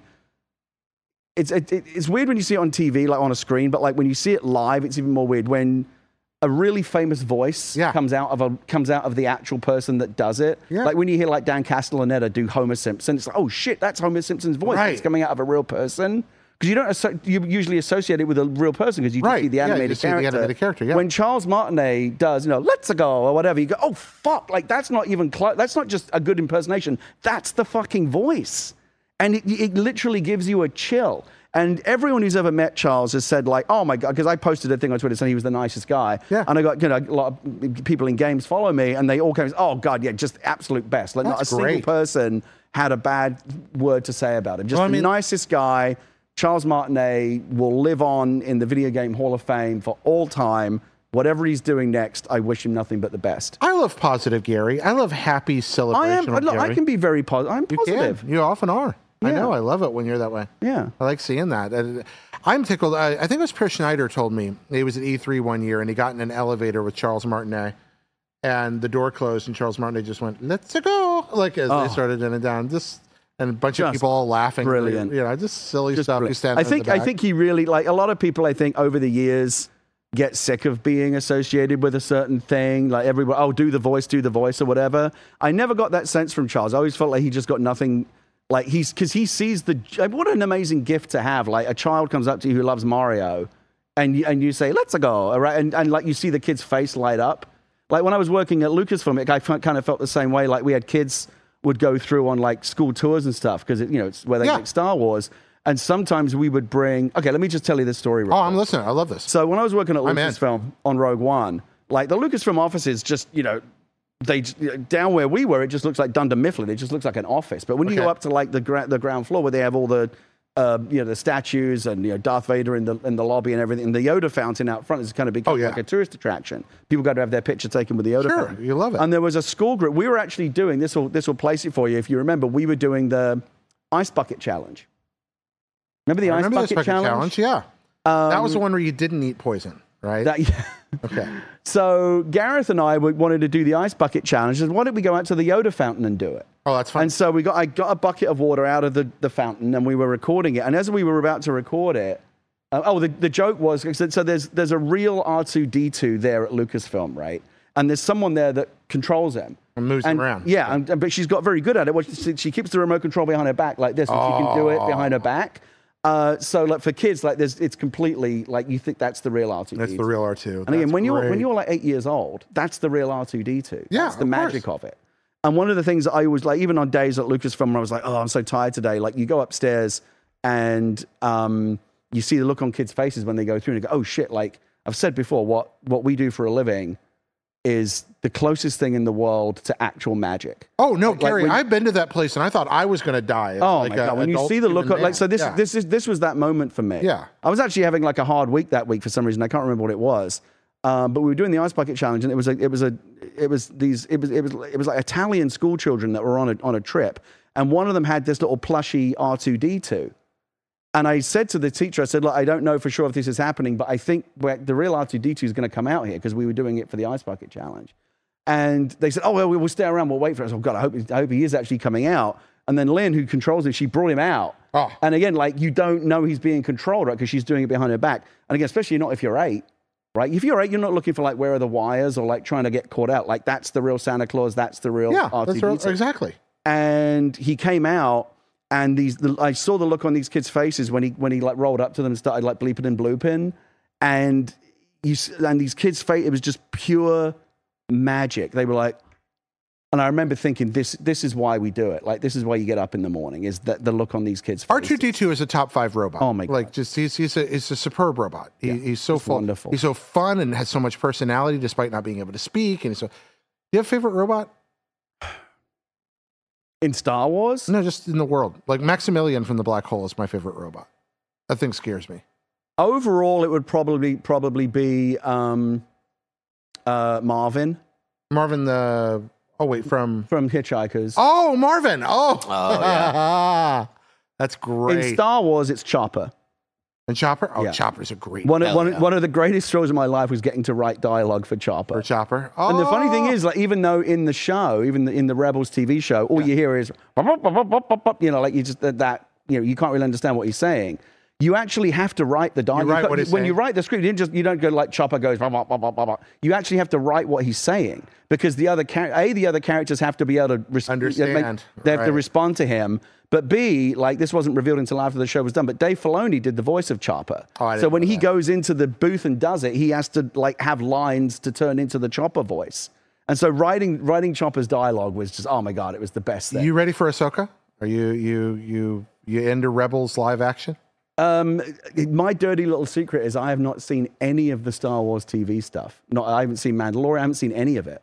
it's weird when you see it on TV, like on a screen, but like when you see it live, it's even more weird when a really famous voice comes out of the actual person that does it. Yeah. Like when you hear like Dan Castellaneta do Homer Simpson, it's like, oh shit, that's Homer Simpson's voice. Right. It's coming out of a real person. Because you usually associate it with a real person because you just see the animated character. When Charles Martinet does, let's go or whatever, you go, oh fuck, like that's not even close. That's not just a good impersonation. That's the fucking voice, and it literally gives you a chill. And everyone who's ever met Charles has said like, oh my God, because I posted a thing on Twitter saying he was the nicest guy. Yeah. And I got, a lot of people in games follow me and they all came, oh God, yeah, just absolute best. Like not a single person had a bad word to say about him. Just the nicest guy. Charles Martinet will live on in the Video Game Hall of Fame for all time. Whatever he's doing next, I wish him nothing but the best. I love positive Gary. I love happy celebration. I can be very positive. I'm positive. You often are. Yeah. I know. I love it when you're that way. Yeah. I like seeing that. I'm tickled. I think it was Chris Schneider told me he was at E3 one year and he got in an elevator with Charles Martinet and the door closed and Charles Martinet just went, let's go. Like as they started in and down. And a bunch of people all laughing. Brilliant. Just silly stuff. I think he really, like a lot of people, I think over the years get sick of being associated with a certain thing. Like everybody, do the voice or whatever. I never got that sense from Charles. I always felt like he just got nothing. Like because he sees what an amazing gift to have. Like a child comes up to you who loves Mario and you say, let's go. Right? And like you see the kid's face light up. Like when I was working at Lucasfilm, I kind of felt the same way. Like we had kids would go through on like school tours and stuff because it's where they make Star Wars. And sometimes we would bring. Okay, let me just tell you this story. I'm listening. I love this. So when I was working at Lucasfilm on Rogue One, like the Lucasfilm offices, just they down where we were, it just looks like Dunder Mifflin. It just looks like an office. But when you go up to like the ground floor where they have all the the statues and Darth Vader in the lobby and everything, and the Yoda fountain out front is kind of become like a tourist attraction. People go to have their picture taken with the Yoda fountain. You love it. And there was a school group. We were actually doing this. Will place it for you if you remember. We were doing the Ice Bucket Challenge. Remember the Ice Bucket Challenge? Yeah. That was the one where you didn't eat poison, right? Okay. So Gareth and I wanted to do the Ice Bucket Challenge. And why don't we go out to the Yoda fountain and do it? Oh, that's fun. And so I got a bucket of water out of the fountain and we were recording it. And as we were about to record it, the joke was, so there's a real R2-D2 there at Lucasfilm, right? And there's someone there that controls him. And moves him around. Yeah, but she's got very good at it. She keeps the remote control behind her back like this, and she can do it behind her back. So like for kids, like it's completely like you think that's the real R2-D2. That's the real R2. And again, when you're like 8 years old, that's the real R2-D2. Yeah, that's the magic of it. And one of the things that I always like, even on days at Lucasfilm, where I was like, oh, I'm so tired today. Like you go upstairs and you see the look on kids' faces when they go through and you go, oh shit! Like I've said before, what we do for a living is the closest thing in the world to actual magic. Oh no, Gary! I've been to that place and I thought I was going to die. My God! When you see the look, this was that moment for me. Yeah, I was actually having like a hard week that week for some reason. I can't remember what it was, but we were doing the Ice Bucket Challenge, and it was like Italian school children that were on a trip, and one of them had this little plushy R2-D2. And I said to the teacher, I said, look, I don't know for sure if this is happening, but I think the real R2-D2 is going to come out here because we were doing it for the Ice Bucket Challenge. And they said, oh, well, we'll stay around. We'll wait for it. I said, oh, God, I hope he is actually coming out. And then Lynn, who controls it, she brought him out. Oh. And again, like, you don't know he's being controlled, right? Because she's doing it behind her back. And again, especially not if you're 8. right? If you're 8, you're not looking for like, where are the wires or like trying to get caught out. Like that's the real Santa Claus. That's the real R2-D2. Exactly. And he came out and I saw the look on these kids' faces when he like rolled up to them and started like bleeping and blooping. And these kids' face, it was just pure magic. They were like, and I remember thinking, this is why we do it. Like, this is why you get up in the morning, is that the look on these kids' faces. R2-D2 is a top 5 robot. Oh my God. Like, just he's a superb robot. He's so wonderful. He's so fun and has so much personality despite not being able to speak. And do you have a favorite robot? In Star Wars? No, just in the world. Like Maximilian from the Black Hole is my favorite robot. That thing scares me. Overall, it would probably be Marvin. Marvin from Hitchhikers. Oh, Marvin. Oh yeah. That's great. In Star Wars, it's Chopper. And Chopper? Oh, Yeah. Chopper's a great One of the greatest thrills of my life was getting to write dialogue for Chopper. Oh. And the funny thing is, like, even though in the show, even in the Rebels TV show, all you hear is, you know, like you just you can't really understand what he's saying. You actually have to write the dialogue. When you write the script, you don't go like Chopper goes, blah, blah, blah, blah, blah. You actually have to write what he's saying because the other characters have to be able to understand. They have to respond to him. But B, like this wasn't revealed until after the show was done. But Dave Filoni did the voice of Chopper. So when he goes into the booth and does it, he has to like have lines to turn into the Chopper voice. And so writing Chopper's dialogue was just, oh my God, it was the best thing. You ready for Ahsoka? Are you into Rebels live action? My dirty little secret is I have not seen any of the Star Wars TV stuff. I haven't seen Mandalorian. I haven't seen any of it.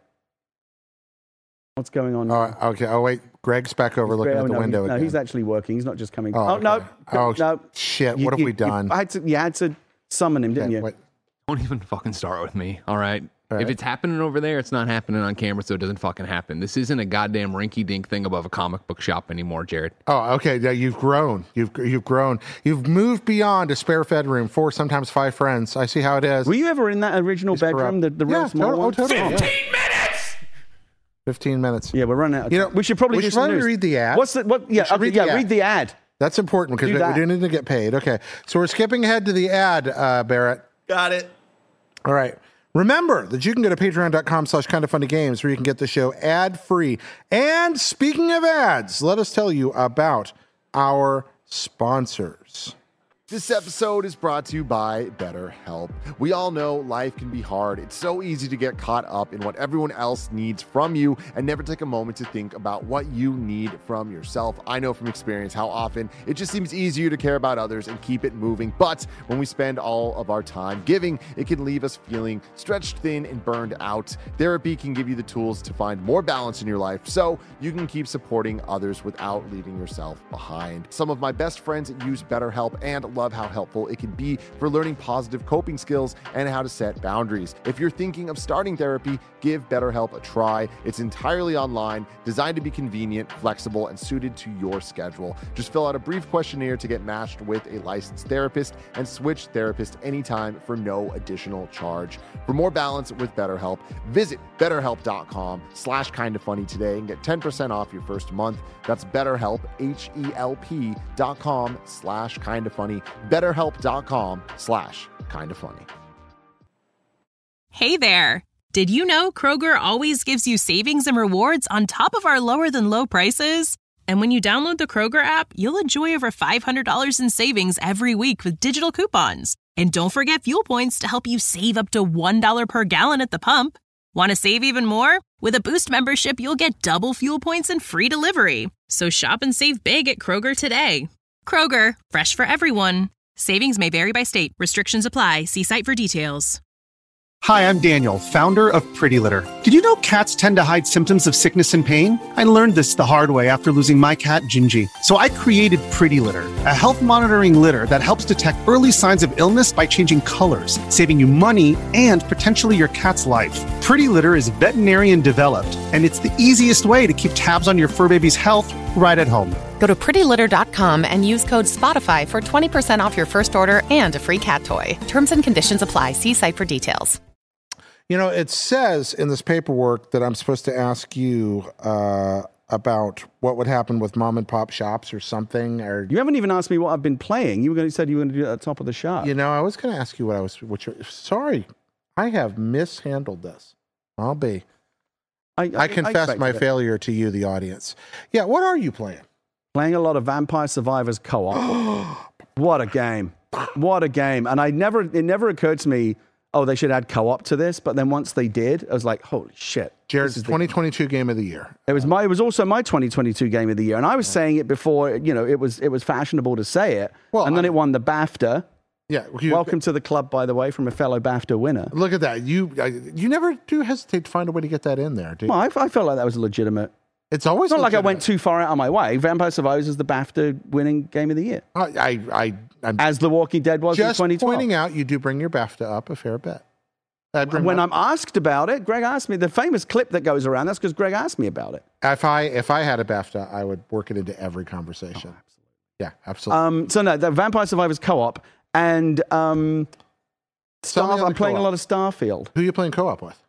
What's going on? Oh, okay. Oh, wait. Greg's back over looking at the window again. No, he's actually working. He's not just coming. Oh, okay. No. Shit. What have we done? You had to summon him, didn't you? Wait. Don't even fucking start with me, all right? If it's happening over there, it's not happening on camera, so it doesn't fucking happen. This isn't a goddamn rinky-dink thing above a comic book shop anymore, Jared. Oh, okay. Yeah, you've grown. You've grown. You've moved beyond a spare bedroom, 4, sometimes 5 friends. I see how it is. Were you ever in that original bedroom, the real small one? Totally. 15 minutes! 15 minutes. Yeah, we're running out of time. We should probably do some news. Read the ad. Read the ad. That's important because we do need to get paid. Okay, so we're skipping ahead to the ad, Barrett. Got it. All right. Remember that you can go to patreon.com/kindoffunnygames where you can get the show ad-free. And speaking of ads, let us tell you about our sponsors. This episode is brought to you by BetterHelp. We all know life can be hard. It's so easy to get caught up in what everyone else needs from you and never take a moment to think about what you need from yourself. I know from experience how often it just seems easier to care about others and keep it moving. But when we spend all of our time giving, it can leave us feeling stretched thin and burned out. Therapy can give you the tools to find more balance in your life so you can keep supporting others without leaving yourself behind. Some of my best friends use BetterHelp and love how helpful it can be for learning positive coping skills and how to set boundaries. If you're thinking of starting therapy, give BetterHelp a try. It's entirely online, designed to be convenient, flexible, and suited to your schedule. Just fill out a brief questionnaire to get matched with a licensed therapist and switch therapist anytime for no additional charge. For more balance with BetterHelp, visit BetterHelp.com/kindoffunny today and get 10% off your first month. That's BetterHelp, HELP.com/kindoffunny. BetterHelp.com/kindoffunny. Hey there. Did you know Kroger always gives you savings and rewards on top of our lower than low prices? And when you download the Kroger app, you'll enjoy over $500 in savings every week with digital coupons. And don't forget fuel points to help you save up to $1 per gallon at the pump. Want to save even more? With a Boost membership, you'll get double fuel points and free delivery. So shop and save big at Kroger today. Kroger, fresh for everyone. Savings may vary by state. Restrictions apply. See site for details. Hi, I'm Daniel, founder of Pretty Litter. Did you know cats tend to hide symptoms of sickness and pain? I learned this the hard way after losing my cat, Gingy. So I created Pretty Litter, a health monitoring litter that helps detect early signs of illness by changing colors, saving you money and potentially your cat's life. Pretty Litter is veterinarian developed, and it's the easiest way to keep tabs on your fur baby's health right at home. Go to prettylitter.com and use code SPOTIFY for 20% off your first order and a free cat toy. Terms and conditions apply. See site for details. You know, it says in this paperwork that I'm supposed to ask you about what would happen with mom and pop shops or something. Or you haven't even asked me what I've been playing. You said you were going to do it at the top of the shop. You know, I was going to ask you sorry. I have mishandled this. I'll be. I confess my failure to you, the audience. Yeah, what are you playing? Playing a lot of Vampire Survivors co-op. What a game. What a game. And it never occurred to me, they should add co-op to this. But then once they did, I was like, holy shit. Jared's 2022 game of the year. It was also my 2022 game of the year. And I was saying it before, it was fashionable to say it. Well, and then it won the BAFTA. Yeah. Welcome to the club, by the way, from a fellow BAFTA winner. Look at that. You never do hesitate to find a way to get that in there, do you? Well, I felt like that was legitimate. It's always not like I went too far out of my way. Vampire Survivors is the BAFTA winning game of the year. I'm as The Walking Dead was in 2012. Just pointing out, you do bring your BAFTA up a fair bit. When I'm asked about it, Greg asked me, the famous clip that goes around, that's because Greg asked me about it. If I had a BAFTA, I would work it into every conversation. Oh, absolutely. Yeah, absolutely. So no, the Vampire Survivors co-op and I'm playing a lot of Starfield. Who are you playing co-op with?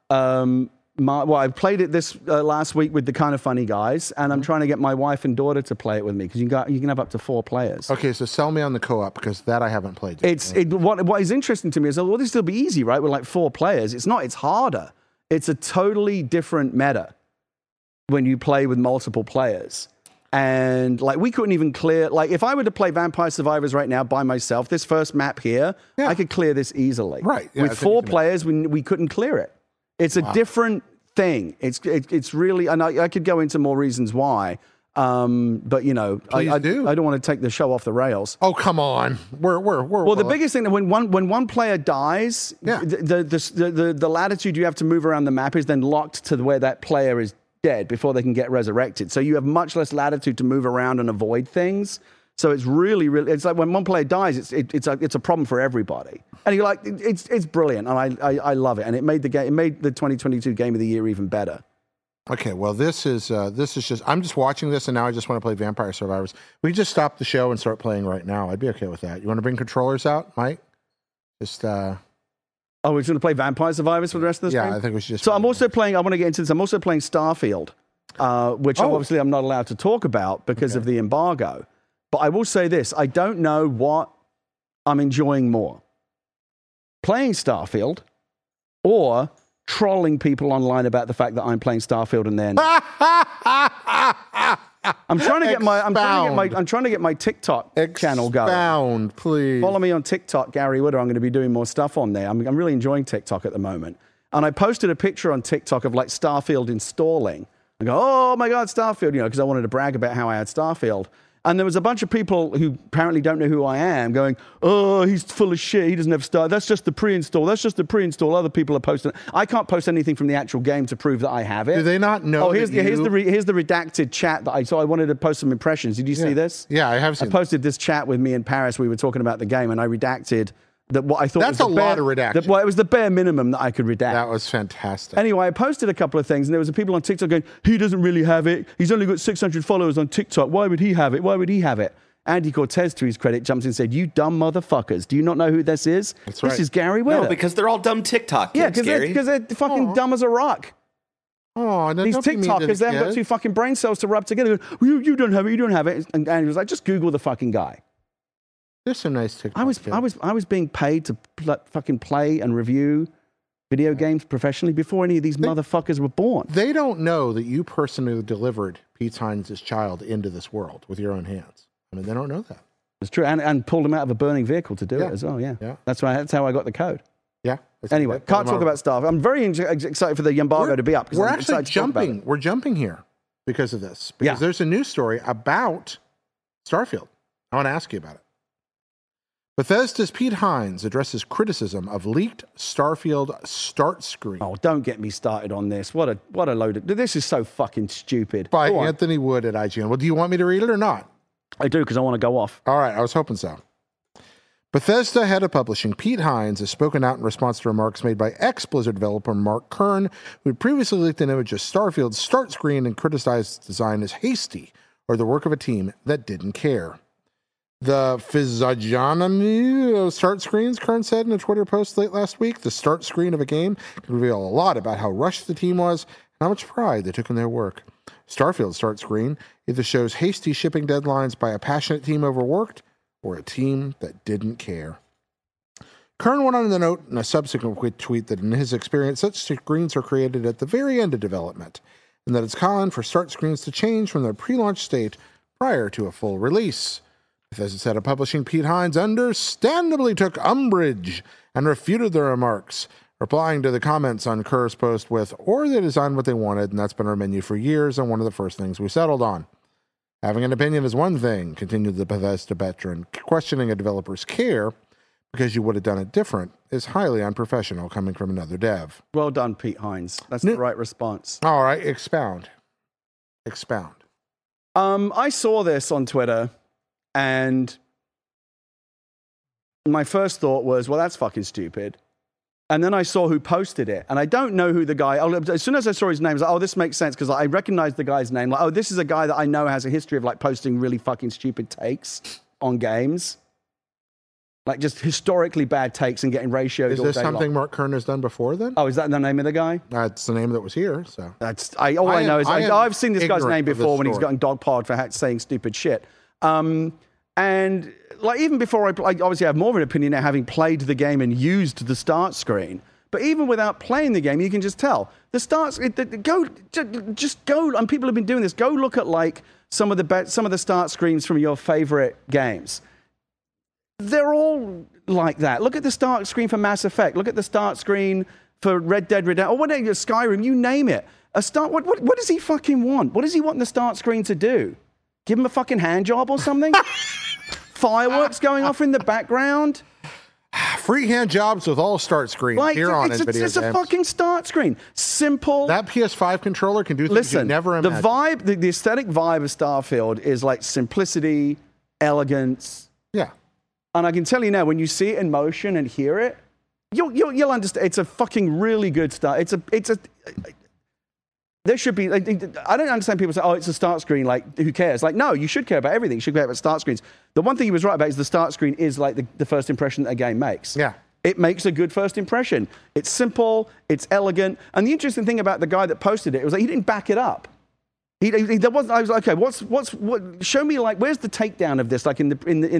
I played it this last week with the Kind of Funny guys, and I'm trying to get my wife and daughter to play it with me because you can have up to 4 players. Okay, so sell me on the co-op because that I haven't played yet. What is interesting to me is, will this still be easy, right? With like 4 players. It's not, it's harder. It's a totally different meta when you play with multiple players. And like we couldn't even clear, like if I were to play Vampire Survivors right now by myself, this first map here, I could clear this easily. Right. Yeah, with 4 players, we couldn't clear it. It's a different thing. It's really, and I could go into more reasons why, but I don't want to take the show off the rails. Oh, come on. Well, the biggest thing that when one player dies, the latitude you have to move around the map is then locked to where that player is dead before they can get resurrected. So you have much less latitude to move around and avoid things. So it's really, it's like when one player dies, it's a problem for everybody. And you're like, it's brilliant, and I love it. And it made the 2022 game of the year even better. Okay, well, this is just, I'm just watching this, and now I just want to play Vampire Survivors. We can just stop the show and start playing right now. I'd be okay with that. You want to bring controllers out, Mike? Just Oh, we're going to play Vampire Survivors for the rest of this game? Yeah, I think we should just... So I'm also playing, I want to get into this, I'm also playing Starfield, which obviously I'm not allowed to talk about because of the embargo. But I will say this, I don't know what I'm enjoying more. Playing Starfield or trolling people online about the fact that I'm playing Starfield and then... I'm trying to get my TikTok channel going. Expound, please. Follow me on TikTok, Gary Wooder. I'm going to be doing more stuff on there. I'm really enjoying TikTok at the moment. And I posted a picture on TikTok of like Starfield installing. I go, oh my God, Starfield, because I wanted to brag about how I had Starfield. And there was a bunch of people who apparently don't know who I am going, oh, he's full of shit. He doesn't have Star. That's just the pre-install. That's just the pre-install. Other people are posting. I can't post anything from the actual game to prove that I have it. Do they not know? Oh, here's the redacted chat that I saw. I wanted to post some impressions. Did you see this? Yeah, I have seen. I posted this chat with me in Paris. We were talking about the game, and I redacted that what I thought that's was a lot of redaction. Well, it was the bare minimum that I could redact. That was fantastic. Anyway, I posted a couple of things, and there was people on TikTok going, he doesn't really have it. He's only got 600 followers on TikTok. Why would he have it? Why would he have it? Andy Cortez, to his credit, jumps in and said, you dumb motherfuckers. Do you not know who this is? That's right. This is Gary Wooder. No, because they're all dumb TikTok kids, because they're fucking dumb as a rock. Oh, these TikTokers, they haven't got 2 fucking brain cells to rub together. You don't have it, you don't have it. And Andy was like, just Google the fucking guy. There's some nice TikTok. I was being paid to fucking play and review video games professionally before any of these motherfuckers were born. They don't know that you personally delivered Pete Hines' child into this world with your own hands. I mean, they don't know that. It's true, and pulled him out of a burning vehicle to do it as well. Yeah. That's how I got the code. Yeah. Anyway, can't talk about stuff. I'm very excited for the embargo to be up. We're actually jumping. We're jumping here because of this. Because there's a news story about Starfield. I want to ask you about it. Bethesda's Pete Hines addresses criticism of leaked Starfield start screen. Oh, don't get me started on this. What a load of... This is so fucking stupid. By Anthony Wood at IGN. Well, do you want me to read it or not? I do, because I want to go off. All right, I was hoping so. Bethesda head of publishing Pete Hines has spoken out in response to remarks made by ex-Blizzard developer Mark Kern, who had previously leaked an image of Starfield's start screen and criticized its design as hasty or the work of a team that didn't care. The physiognomy of start screens, Kern said in a Twitter post late last week, the start screen of a game can reveal a lot about how rushed the team was and how much pride they took in their work. Starfield's start screen either shows hasty shipping deadlines by a passionate team overworked or a team that didn't care. Kern went on to note in a subsequent tweet that in his experience, such screens are created at the very end of development, and that it's common for start screens to change from their pre-launch state prior to a full release. Bethesda's head of publishing, Pete Hines, understandably took umbrage and refuted the remarks, replying to the comments on Kerr's post with, "Or they designed what they wanted, and that's been our menu for years, and one of the first things we settled on. Having an opinion is one thing," continued the Bethesda veteran. "Questioning a developer's care because you would have done it different is highly unprofessional coming from another dev." Well done, Pete Hines. That's the right response. All right, expound. I saw this on Twitter, and my first thought was, well, that's fucking stupid. And then I saw who posted it, and I don't know who the guy. As soon as I saw his name, I was like, "Oh, this makes sense," because I recognized the guy's name. Like, oh, this is a guy that I know has a history of like posting really fucking stupid takes on games. Like just historically bad takes and getting ratioed. Is this something Mark Kern has done before then? Oh, is that the name of the guy? That's the name that was here. So all I know is I've seen this guy's name before when he's gotten dogpiled for saying stupid shit. And like even before I obviously have more of an opinion now, having played the game and used the start screen. But even without playing the game, you can just tell the starts. Just go. And people have been doing this. Go look at like some of the start screens from your favorite games. They're all like that. Look at the start screen for Mass Effect. Look at the start screen for Red Dead Redemption, or whatever, Skyrim, you name it. What does he fucking want? What does he want the start screen to do? Give him a fucking hand job or something? Fireworks going off in the background? Free hand jobs with all start screens here on NVIDIA games. It's a fucking start screen. Simple. That PS5 controller can do things you never imagined. The aesthetic vibe of Starfield is like simplicity, elegance. Yeah. And I can tell you now, when you see it in motion and hear it, you'll understand. It's a fucking really good start. There should be. I don't understand people say, "Oh, it's a start screen." Like, who cares? Like, no, you should care about everything. You should care about start screens. The one thing he was right about is the start screen is like the first impression that a game makes. Yeah. It makes a good first impression. It's simple. It's elegant. And the interesting thing about the guy that posted it was that he didn't back it up. I was like, okay, what? Show me like, where's the takedown of this? Like in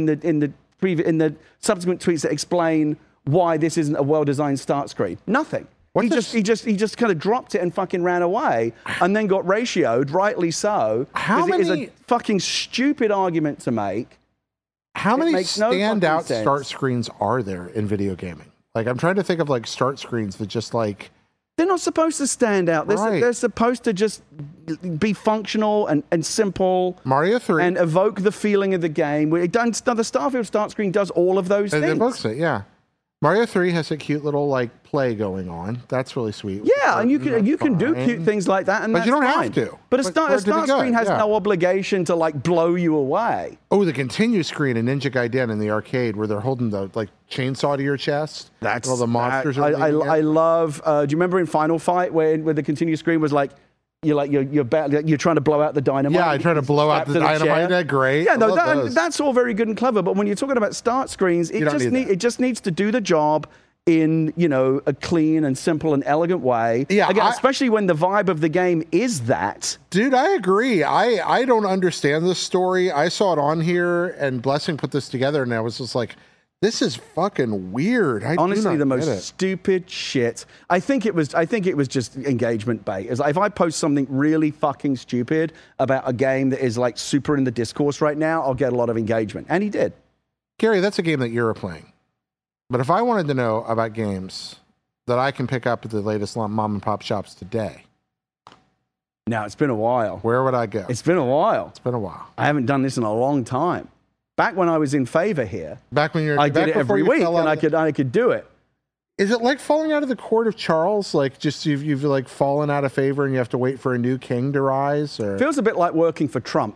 the subsequent tweets that explain why this isn't a well-designed start screen. Nothing. He just kind of dropped it and fucking ran away, and then got ratioed, rightly so. It is a fucking stupid argument to make. How many standout start screens are there in video gaming? Like, I'm trying to think of like start screens that just like. They're not supposed to stand out. They're supposed to just be functional and simple. Mario 3. And evoke the feeling of the game. The Starfield start screen does all of those things. It evokes it, yeah. Mario 3 has a cute little like play going on. That's really sweet. Yeah, and you can do cute things like that, and but you don't have to. But a start screen has no obligation to like blow you away. Oh, the continue screen in Ninja Gaiden in the arcade where they're holding the like chainsaw to your chest. That's all the monsters. I love. Do you remember in Final Fight where the continue screen was like? You're trying to blow out the dynamite. Yeah, I'm trying to blow out the dynamite. That's great. Yeah, that's all very good and clever. But when you're talking about start screens, it just needs to do the job in a clean and simple and elegant way. Yeah, again, especially when the vibe of the game is that. Dude, I agree. I don't understand this story. I saw it on here, and Blessing put this together, and I was just like, this is fucking weird. Honestly, the most stupid shit. I think it was just engagement bait. It's like, if I post something really fucking stupid about a game that is like super in the discourse right now, I'll get a lot of engagement. And he did. Gary, that's a game that you're playing. But if I wanted to know about games that I can pick up at the latest mom and pop shops today. Now, it's been a while. Where would I go? It's been a while. It's been a while. I haven't done this in a long time. Back when I was in favor here, I did it every week, and I could do it. Is it like falling out of the court of Charles? Like just you've like fallen out of favor, and you have to wait for a new king to rise? Or feels a bit like working for Trump.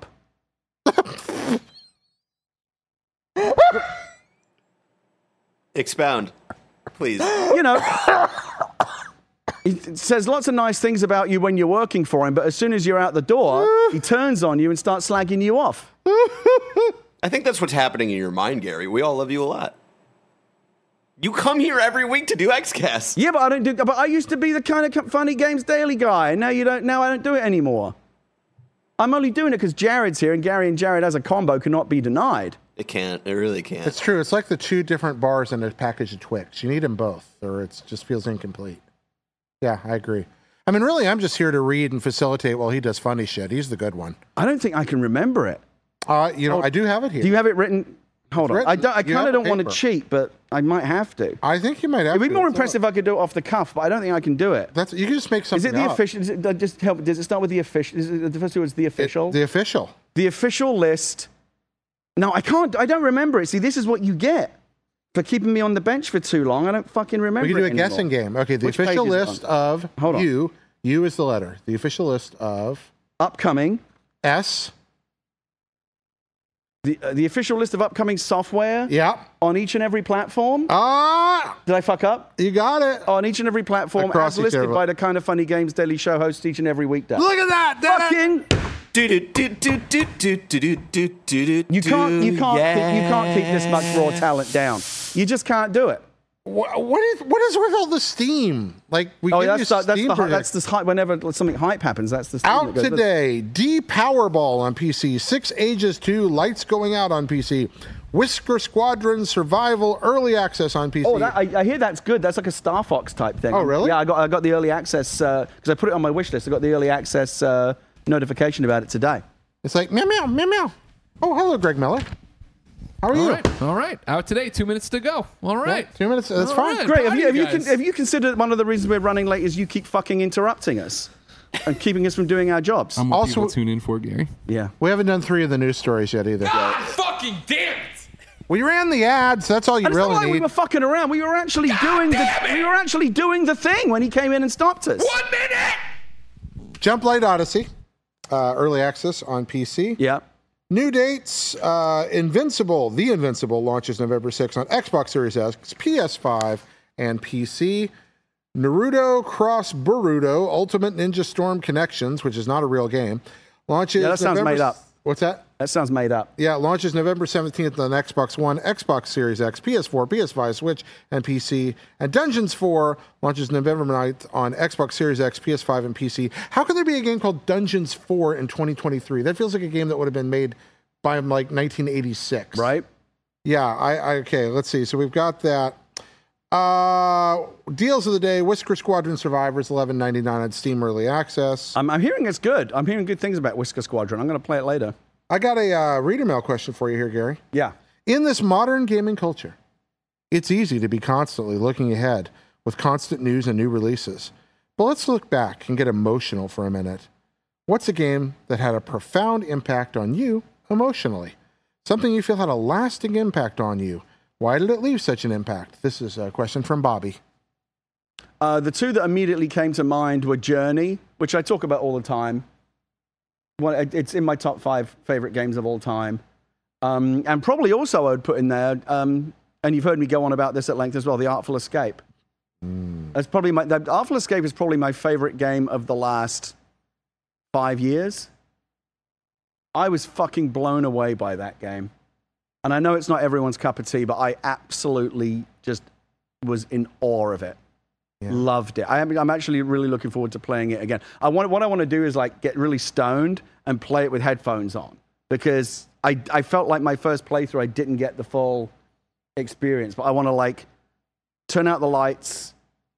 Expound, please. He says lots of nice things about you when you're working for him, but as soon as you're out the door, he turns on you and starts slagging you off. I think that's what's happening in your mind, Gary. We all love you a lot. You come here every week to do XCast. Yeah, but I don't do. But I used to be the kind of Funny Games Daily guy, and now you don't. Now I don't do it anymore. I'm only doing it because Jared's here, and Gary and Jared as a combo cannot be denied. It can't. It really can't. It's true. It's like the two different bars in a package of Twix. You need them both, or it just feels incomplete. Yeah, I agree. I mean, really, I'm just here to read and facilitate while he does funny shit. He's the good one. I don't think I can remember it. I do have it here. Do you have it written? Hold on. I kind of don't want to cheat, but I might have to. I think you might have to. It'd be more impressive if I could do it off the cuff, but I don't think I can do it. You can just make something up. Is it the up. official? Does it start with the official? The first was the official? The official. The official list. No, I can't. I don't remember it. See, this is what you get for keeping me on the bench for too long. I don't fucking remember it. We can do a guessing game. Okay, the official list of you. You is the letter. The official list of upcoming S. The official list of upcoming software. Yeah. On each and every platform. Did I fuck up? You got it. On each and every platform, as listed by the Kind of Funny Games Daily Show host each and every weekday. Look at that! Fucking. You can't keep this much raw talent down. You just can't do it. What is with all the steam? Like that's the hype. Whenever something hype happens, that's the steam out that goes today. D-Powerball on PC, 6 Ages 2, Lights Going Out on PC, Whisker Squadron Survival Early Access on PC. Oh, I hear that's good. That's like a Star Fox type thing. Oh, really? Yeah, I got the early access because I put it on my wish list. I got the early access notification about it today. It's like meow meow meow meow. Oh, hello, Greg Miller. How are you? All right. Out today. 2 minutes to go. All right. Yeah, 2 minutes. That's fine. Great. Have you considered one of the reasons we're running late is you keep fucking interrupting us and keeping us from doing our jobs? I'm what people tune in for, Gary. Yeah. We haven't done 3 of the news stories yet either. God fucking damn it! We ran the ads. That's all you really need. We were fucking around. We were actually doing the thing when he came in and stopped us. 1 minute. Jump Light Odyssey, early access on PC. Yeah. New dates, The Invincible launches November 6th on Xbox Series X, PS5, and PC. Naruto Cross Boruto Ultimate Ninja Storm Connections, which is not a real game, launches that sounds made up. What's that? That sounds made up. Yeah, it launches November 17th on Xbox One, Xbox Series X, PS4, PS5, Switch, and PC. And Dungeons 4 launches November 9th on Xbox Series X, PS5, and PC. How can there be a game called Dungeons 4 in 2023? That feels like a game that would have been made by like 1986. Right? Yeah, okay, let's see. So we've got that. Deals of the day, Whisker Squadron Survivors, $11.99 on Steam Early Access. I'm hearing it's good. I'm hearing good things about Whisker Squadron. I'm going to play it later. I got a reader mail question for you here, Gary. Yeah. In this modern gaming culture, it's easy to be constantly looking ahead with constant news and new releases. But let's look back and get emotional for a minute. What's a game that had a profound impact on you emotionally? Something you feel had a lasting impact on you. Why did it leave such an impact? This is a question from Bobby. The two that immediately came to mind were Journey, which I talk about all the time. It's in my top 5 favorite games of all time. And probably also I would put in there, and you've heard me go on about this at length as well, The Artful Escape. That's probably The Artful Escape is probably my favorite game of the last 5 years. I was fucking blown away by that game. And I know it's not everyone's cup of tea, but I absolutely just was in awe of it. Yeah. Loved it. I'm actually really looking forward to playing it again. What I want to do is like get really stoned and play it with headphones on, because I felt like my first playthrough I didn't get the full experience, but I want to like turn out the lights,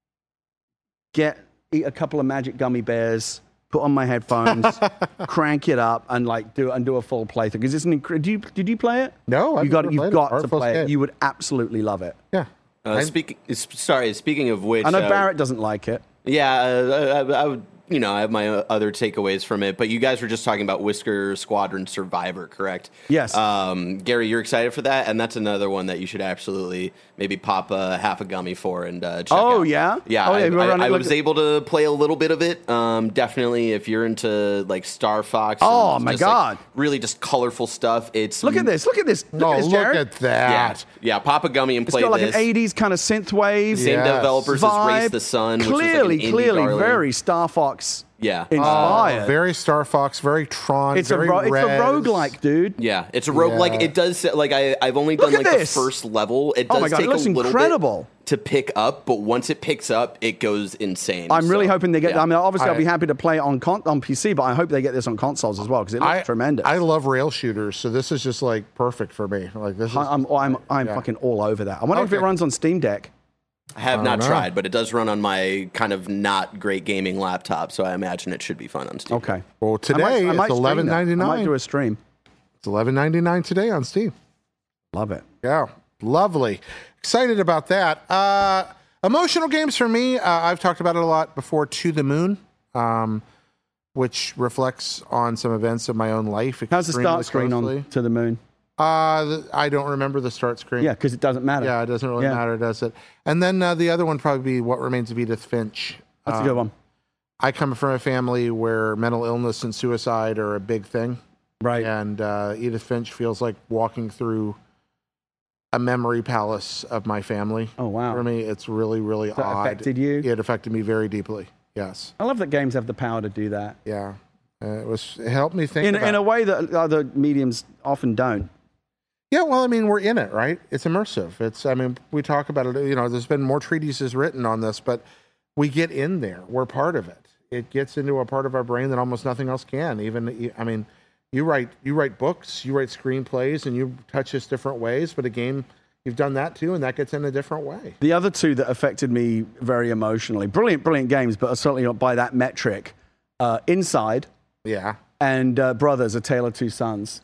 eat a couple of magic gummy bears, put on my headphones, crank it up, and like do a full playthrough. Because it's did you play it? No, you've got to play it. You would absolutely love it. Yeah. Speaking of which, I know Barrett doesn't like it. Yeah, I would. I have my other takeaways from it, but you guys were just talking about Whisker Squadron Survivor, correct? Yes. Gary, you're excited for that, and that's another one that you should absolutely maybe pop half a gummy for and check out. Oh, yeah? Yeah, I was able to play a little bit of it. Definitely, if you're into like Star Fox. Oh, my God. Like, really just colorful stuff. Look at this. Look at this, Jared. Look at that. Yeah, pop a gummy and play this. It's got like an 80s kind of synthwave. Same developers as Race the Sun, Clearly, which was like an indie darling. Very Star Fox. Yeah, inspired. Very Star Fox, very Tron. It's very it's a roguelike, dude. Yeah, it's a rogue. Yeah. Like it does. Like I've only done like the first level. It does take a little bit to pick up, but once it picks up, it goes insane. I'm really hoping they get. yeah. I mean, obviously, I'll be happy to play it on PC, but I hope they get this on consoles as well because it looks tremendous. I love rail shooters, so this is just like perfect for me. Like this, I'm fucking all over that. I wonder if it runs on Steam Deck. I have not tried, but it does run on my kind of not great gaming laptop, so I imagine it should be fun on Steam. Okay. Well, today it's $11.99. I might do a stream. It's $11.99 today on Steam. Love it. Yeah, lovely. Excited about that. Emotional games for me. I've talked about it a lot before. To the Moon, which reflects on some events of my own life. How's the start screen on To the Moon? I don't remember the start screen. Yeah, because it doesn't matter. Yeah, it doesn't really matter, does it? And then the other one probably be What Remains of Edith Finch. That's a good one. I come from a family where mental illness and suicide are a big thing. Right. And Edith Finch feels like walking through a memory palace of my family. Oh, wow. For me, it's really, really That odd. affected you? It affected me very deeply, yes. I love that games have the power to do that. Yeah. It helped me think in a way that other mediums often don't. Yeah, well, I mean, we're in it, right? It's immersive. We talk about it, there's been more treatises written on this, but we get in there. We're part of it. It gets into a part of our brain that almost nothing else can. You write books, you write screenplays, and you touch us different ways, but a game, you've done that too, and that gets in a different way. The other two that affected me very emotionally, brilliant games, but certainly not by that metric, Inside and Brothers, A Tale of Two Sons.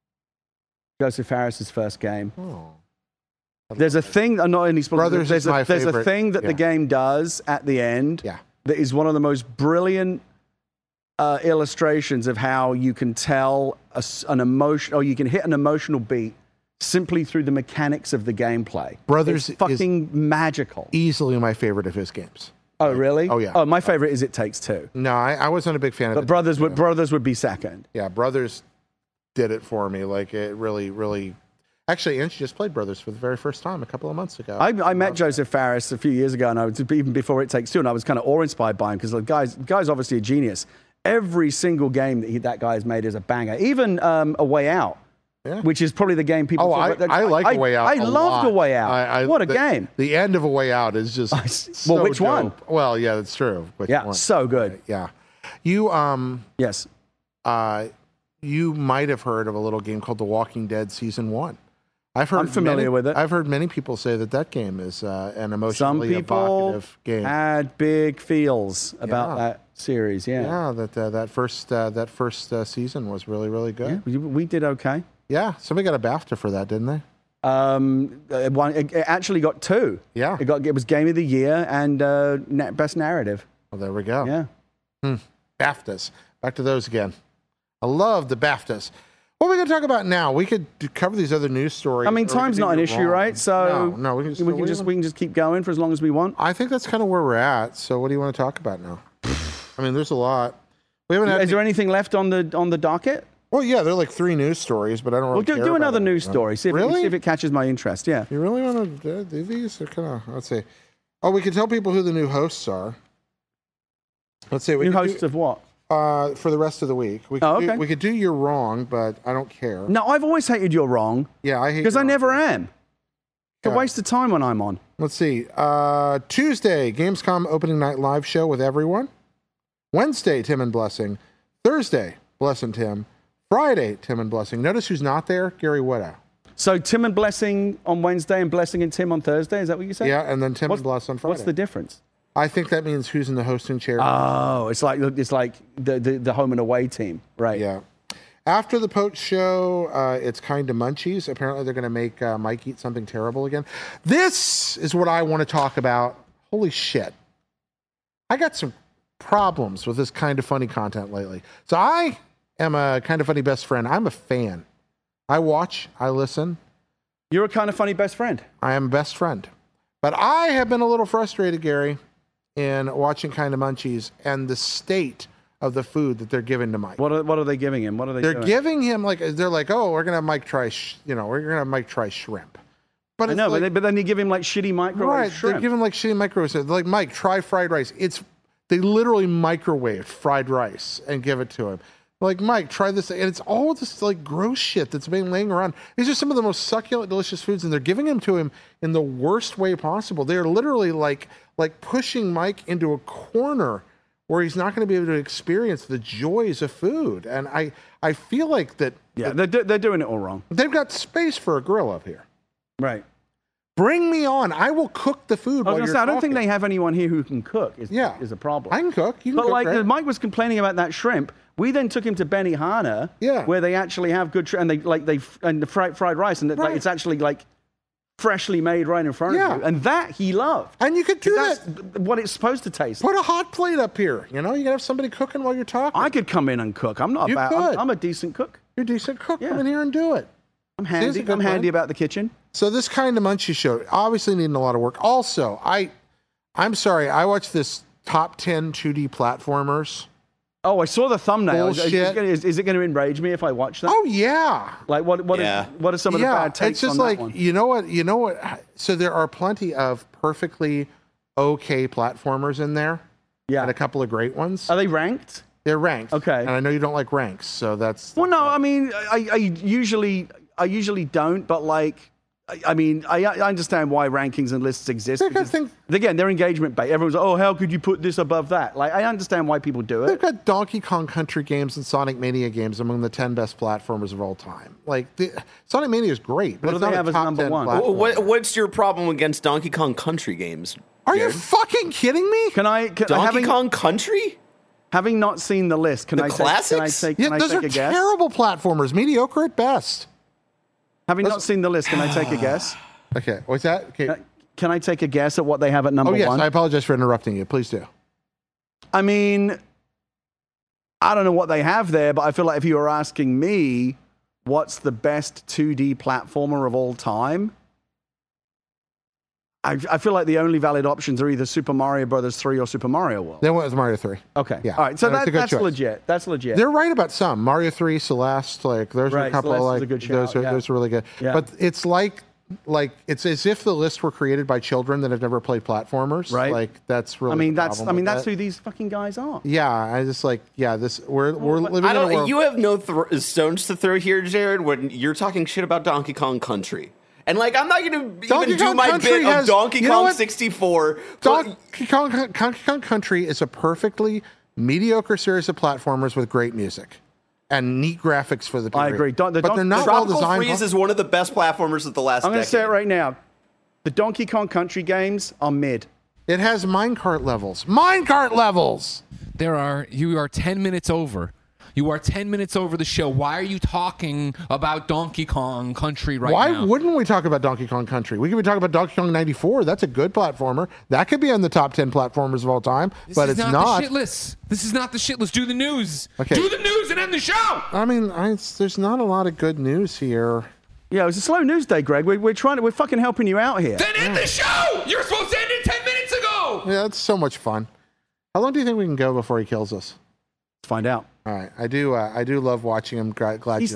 Joseph Harris's first game. Oh. There's a thing, not only Brothers there's is my a favorite. thing that the game does at the end that is one of the most brilliant illustrations of how you can tell an emotion, or you can hit an emotional beat simply through the mechanics of the gameplay. Brothers it's fucking magical. Easily my favorite of his games. Oh, really? Oh, yeah. Oh, my favorite is It Takes Two. No, I wasn't a big fan of it. But Brothers would be second. Yeah, Brothers did it for me. Like, it really, really... Actually, Angie just played Brothers for the very first time a couple of months ago. I met Joseph Fares a few years ago, and I was even before It Takes Two, and I was kind of awe-inspired by him because the guy's obviously a genius. Every single game that guy has made is a banger. Even A Way Out, which is probably the game people... I like A Way Out. I loved A Way Out. What a game. The end of A Way Out is just well, which dope. one? Well, yeah, that's true. Which one? So good. Yeah. You, yes. You might have heard of a little game called The Walking Dead Season 1. I'm familiar with it. I've heard many people say that game is an emotionally evocative game. Some people had big feels about that series. Yeah, that first season was really, really good. Yeah, we did okay. Yeah, somebody got a BAFTA for that, didn't they? It actually got 2. Yeah, it was Game of the Year and Best Narrative. Well, there we go. Yeah, BAFTAs. Back to those again. I love the BAFTAs. What are we going to talk about now? We could cover these other news stories. I mean, time's not an issue, right? So no, we can just keep going for as long as we want. I think that's kind of where we're at. So what do you want to talk about now? I mean, there's a lot. We haven't. Is there anything left on the docket? Well, yeah, there are like 3 news stories, but I don't really care do another about news story. See if it catches my interest. Yeah. You really want to do these? Or kind of, let's see. Oh, we can tell people who the new hosts are. Let's see. New hosts of what? For the rest of the week. We could do You're Wrong, but I don't care. No, I've always hated You're Wrong. Yeah, I hate because I never am. It's a waste of time when I'm on. Let's see. Tuesday, Gamescom opening night live show with everyone. Wednesday, Tim and Blessing. Thursday, Bless and Tim. Friday, Tim and Blessing. Notice who's not there? Gary Whitta. So Tim and Blessing on Wednesday and Blessing and Tim on Thursday? Is that what you said? Yeah, and then Tim and Bless on Friday. What's the difference? I think that means who's in the hosting chair. Oh, it's like the home and away team, right? Yeah. After the post show, it's Kind of Munchies. Apparently, they're going to make Mike eat something terrible again. This is what I want to talk about. Holy shit! I got some problems with this Kind of Funny content lately. So I am a Kind of Funny best friend. I'm a fan. I watch. I listen. You're a Kind of Funny best friend. I am a best friend, but I have been a little frustrated, Gary, in watching Kind of Munchies and the state of the food that they're giving to Mike. What are they giving him? What are they? They're doing? giving him they're like, oh, we're gonna have Mike try, we're gonna have Mike try shrimp. But I know, but then you give him like shitty microwave shrimp. They give him like shitty microwave. They're like, Mike, try fried rice. They literally microwave fried rice and give it to him. Like, Mike, try this. And it's all this like gross shit that's been laying around. These are some of the most succulent, delicious foods, and they're giving them to him in the worst way possible. They're literally like pushing Mike into a corner where he's not going to be able to experience the joys of food. And I feel like that. Yeah, they're doing it all wrong. They've got space for a grill up here. Right. Bring me on. I will cook the food. I don't think they have anyone here who can cook. Is a problem. I can cook. You can but cook, like right? Mike was complaining about that shrimp. We then took him to Benihana, where they actually have good shrimp, and the fried rice, and it's actually like freshly made right in front of you, and that he loved. And you could do that's what it's supposed to taste. Put a hot plate up here. You know, you can have somebody cooking while you're talking. I could come in and cook. I'm not bad. I'm a decent cook. You're a decent cook. Come in here and do it. I'm handy. I'm handy about the kitchen. So this Kind of Munchie show, obviously needing a lot of work. Also, I'm sorry, I watched this top 10 2D platformers. Oh, I saw the thumbnail. Bullshit. Is it going to enrage me if I watch that? Oh yeah. Like what are some of the bad takes it's just on like, that one? you know what? So there are plenty of perfectly okay platformers in there. Yeah. And a couple of great ones. Are they ranked? They're ranked. Okay. And I know you don't like ranks, so that's. Well, no, I mean, I usually don't, but like, I understand why rankings and lists exist. Again, they're engagement based. Everyone's like, oh, how could you put this above that? Like, I understand why people do it. They've got Donkey Kong Country games and Sonic Mania games among the 10 best platformers of all time. Like, Sonic Mania is great, but what it's do they not have a as top number 10 one? platform. What's your problem against Donkey Kong Country games? Are you fucking kidding me? Donkey Kong Country? Having not seen the list, can I take a guess? Terrible platformers, mediocre at best. Having not seen the list, can I take a guess? Okay, what's that? Okay. Can I take a guess at what they have at number one? Oh, yes, I apologize for interrupting you. Please do. I mean, I don't know what they have there, but I feel like if you were asking me what's the best 2D platformer of all time, I feel like the only valid options are either Super Mario Brothers 3 or Super Mario World. Then went with Mario 3. Okay. Yeah. All right. So that's that's legit. That's legit. They're right about some. Mario 3, Celeste, like there's a couple Celeste of like is a good shout, those are really good. Yeah. But it's like it's as if the lists were created by children that have never played platformers. Right. Like that's really. That's who these fucking guys are. Yeah, I just like we're living in a world. You have no stones to throw here, Jared, when you're talking shit about Donkey Kong Country. And like, I'm not going to even do my bit of Donkey Kong 64. Donkey Kong Country is a perfectly mediocre series of platformers with great music and neat graphics for the period. I agree. But they're not well designed. Tropical Freeze is one of the best platformers of the last decade. I'm going to say it right now. The Donkey Kong Country games are mid. It has minecart levels. Minecart levels! You are 10 minutes over. You are 10 minutes over the show. Why are you talking about Donkey Kong Country now? Why wouldn't we talk about Donkey Kong Country? We could be talking about Donkey Kong 94. That's a good platformer. That could be on the top 10 platformers of all time, but it's not. The shit list. This is not the shit list. Do the news. Okay. Do the news and end the show. I mean, there's not a lot of good news here. Yeah, it was a slow news day, Greg. We're fucking helping you out here. Then end the show. You're supposed to end it 10 minutes ago. Yeah, it's so much fun. How long do you think we can go before he kills us? Let's find out. All right, I do love watching him. Glad he's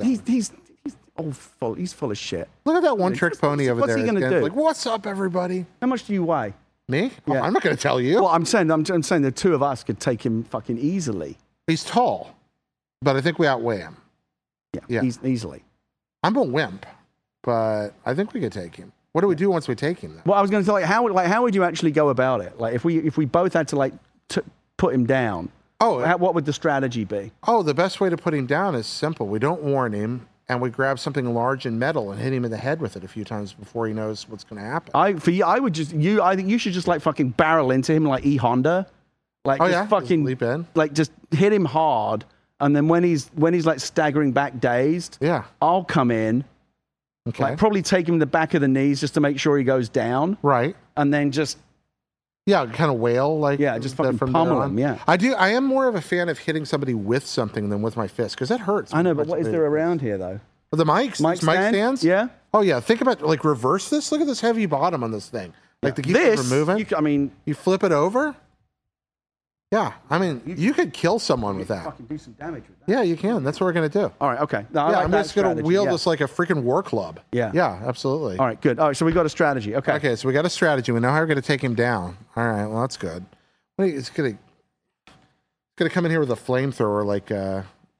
full of shit. Look at that one trick pony over there. What's he gonna do? Like, what's up, everybody? How much do you weigh? Me? Yeah. Oh, I'm not going to tell you. Well, I'm saying the two of us could take him fucking easily. He's tall, but I think we outweigh him. Yeah. Easily. I'm a wimp, but I think we could take him. What do we do once we take him, though? Well, I was going to say, how would you actually go about it? Like, if we both had to put him down. What would the strategy be? Oh, the best way to put him down is simple. We don't warn him, and we grab something large and metal and hit him in the head with it a few times before he knows what's going to happen. I think you should just fucking barrel into him like E Honda, fucking leap in, just hit him hard, and then when he's like staggering back dazed, I'll come in, probably take him in the back of the knees just to make sure he goes down, right, and then just. Yeah, kind of wail just fucking pummel him. Yeah, I am more of a fan of hitting somebody with something than with my fist because that hurts. I know, but what is there around here though? The mics, mic stands. Yeah. Oh yeah. Think about reverse this. Look at this heavy bottom on this thing. To keep it from moving. You flip it over. Yeah, I mean, you could kill someone with that. Fucking do some damage with that. Yeah, you can. That's what we're gonna do. All right. Okay. No, I'm just gonna wield this like a freaking war club. Yeah. Yeah, absolutely. All right. Good. All right. So we got a strategy. Okay. Okay. So we got a strategy. We know how we're gonna take him down. All right. Well, that's good. It's gonna come in here with a flamethrower,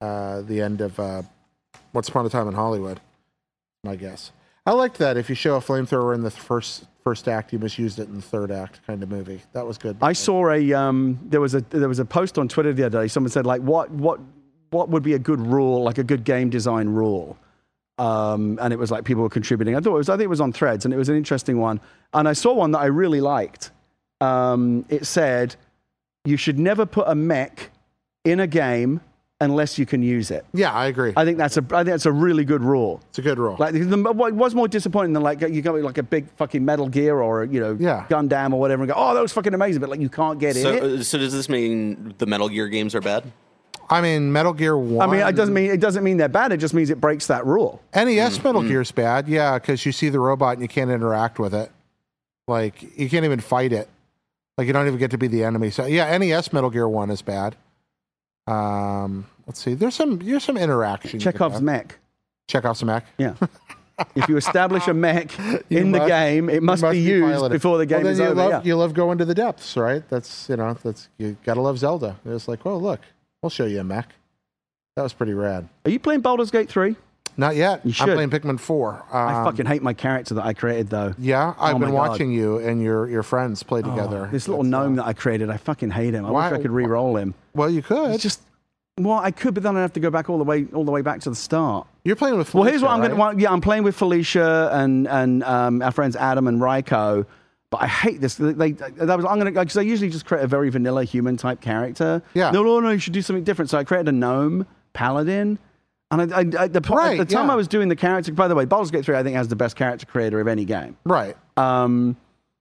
the end of Once Upon a Time in Hollywood. My guess. I liked that. If you show a flamethrower in the first act, you misused it in the third act kind of movie. That was good. I saw there was a post on Twitter the other day. Someone said like, what would be a good rule, like a good game design rule? And it was like people were contributing. I think it was on Threads, and it was an interesting one. And I saw one that I really liked. It said, you should never put a mech in a game unless you can use it. Yeah, I agree. I think that's a really good rule. It's a good rule. Like, what was more disappointing than like you go like a big fucking Metal Gear or Gundam or whatever and go, oh, that was fucking amazing, but like you can't get in it. So does this mean the Metal Gear games are bad? I mean, Metal Gear 1... I mean, it doesn't mean they're bad. It just means it breaks that rule. NES Metal Gear's bad, yeah, because you see the robot and you can't interact with it. Like, you can't even fight it. Like, you don't even get to be the enemy. So, yeah, NES Metal Gear 1 is bad. Let's see. There's some interaction. Chekhov's mech. Chekhov's mech? Yeah. If you establish a mech in the game, it must be used before the game is over. You love going to the depths, right? You gotta love Zelda. It's like, well, look, we'll show you a mech. That was pretty rad. Are you playing Baldur's Gate 3? Not yet. You should. I'm playing Pikmin 4. I fucking hate my character that I created, though. Yeah, I've been watching you and your friends play together. This little gnome that I created, I fucking hate him. I wish I could re-roll him. Well, you could. I could, but then I'd have to go back all the way back to the start. You're playing with Felicia, well, here's what I'm going to want. Yeah, I'm playing with Felicia and our friends Adam and Raiko. But I hate this. Because I usually just create a very vanilla human type character. Yeah. No, you should do something different. So I created a gnome paladin. And at the time I was doing the character, by the way, Baldur's Gate 3 I think has the best character creator of any game. Right. And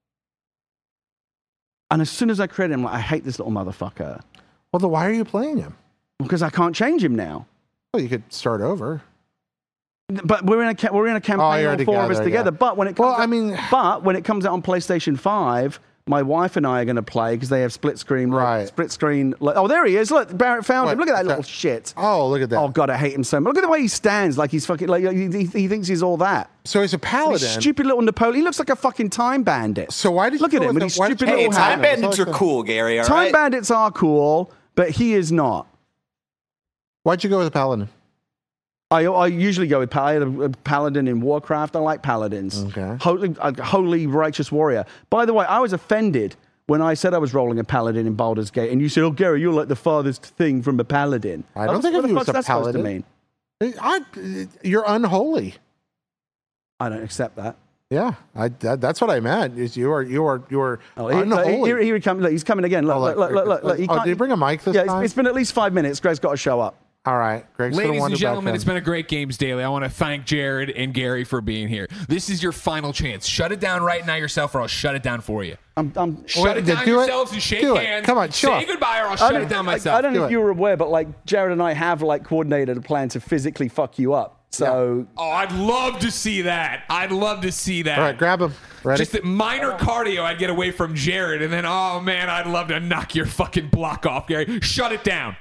as soon as I created him, I hate this little motherfucker. Well, then why are you playing him? Because I can't change him now. Well, you could start over. But we're in a campaign, all four of us together. Yeah. But when it comes out on PlayStation 5, my wife and I are going to play because they have split screen. Right. Split screen. Oh, there he is. Look, Barrett found him. Look at that little shit. Oh, look at that. Oh, God, I hate him so much. Look at the way he stands like he's fucking, like he thinks he's all that. So he's a paladin. Stupid little Napoleon. He looks like a fucking time bandit. So why did you look at him with his stupid little hat? Time bandits are cool, Gary, all right? Time bandits are cool, but he is not. Why'd you go with a paladin? I usually go with paladin in Warcraft. I like paladins. Okay. Holy righteous warrior. By the way, I was offended when I said I was rolling a paladin in Baldur's Gate, and you said, "Oh, Gary, you're like the farthest thing from a paladin." I don't think of you as a paladin. You're unholy. I don't accept that. Yeah, that's what I meant. Is you are unholy. Here he comes. Look, he's coming again. Look. Did you bring a mic this time? It's been at least 5 minutes. Greg's got to show up. All right, Greg's ladies and gentlemen, it's been a great Games Daily. I want to thank Jared and Gary for being here. This is your final chance. Shut it down right now yourself, or I'll shut it down for you. Shut it down yourselves and shake hands. Come on, say goodbye, or I'll shut it down myself. I don't know if you were aware, but like Jared and I have like coordinated a plan to physically fuck you up. So, I'd love to see that. All right, grab him. Ready? Just that minor cardio I'd get away from Jared, and then, oh man, I'd love to knock your fucking block off, Gary. Shut it down.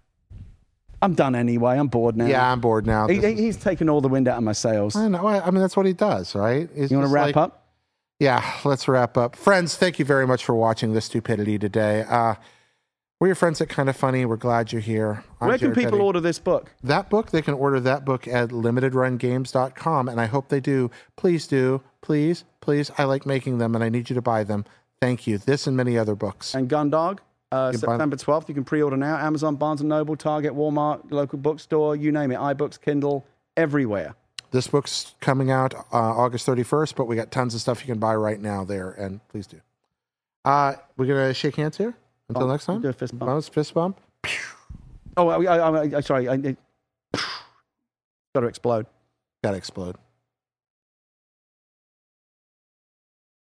I'm done anyway. I'm bored now. Yeah, I'm bored now. He's taken all the wind out of my sails. I know. I mean, that's what he does, right? You want to wrap up? Yeah, let's wrap up. Friends, thank you very much for watching this stupidity today. We're your friends at Kind of Funny. We're glad you're here. Where can people order this book? That book, they can order that book at limitedrungames.com, and I hope they do. Please do. Please. I like making them, and I need you to buy them. Thank you. This and many other books. And Gundog? September 12th. You can pre-order now. Amazon, Barnes & Noble, Target, Walmart, local bookstore, you name it. iBooks, Kindle, everywhere. This book's coming out August 31st, but we got tons of stuff you can buy right now there, and please do. We're going to shake hands here until next time. Do a fist bump. Fist bump. Oh, sorry. Got to explode. Got to explode.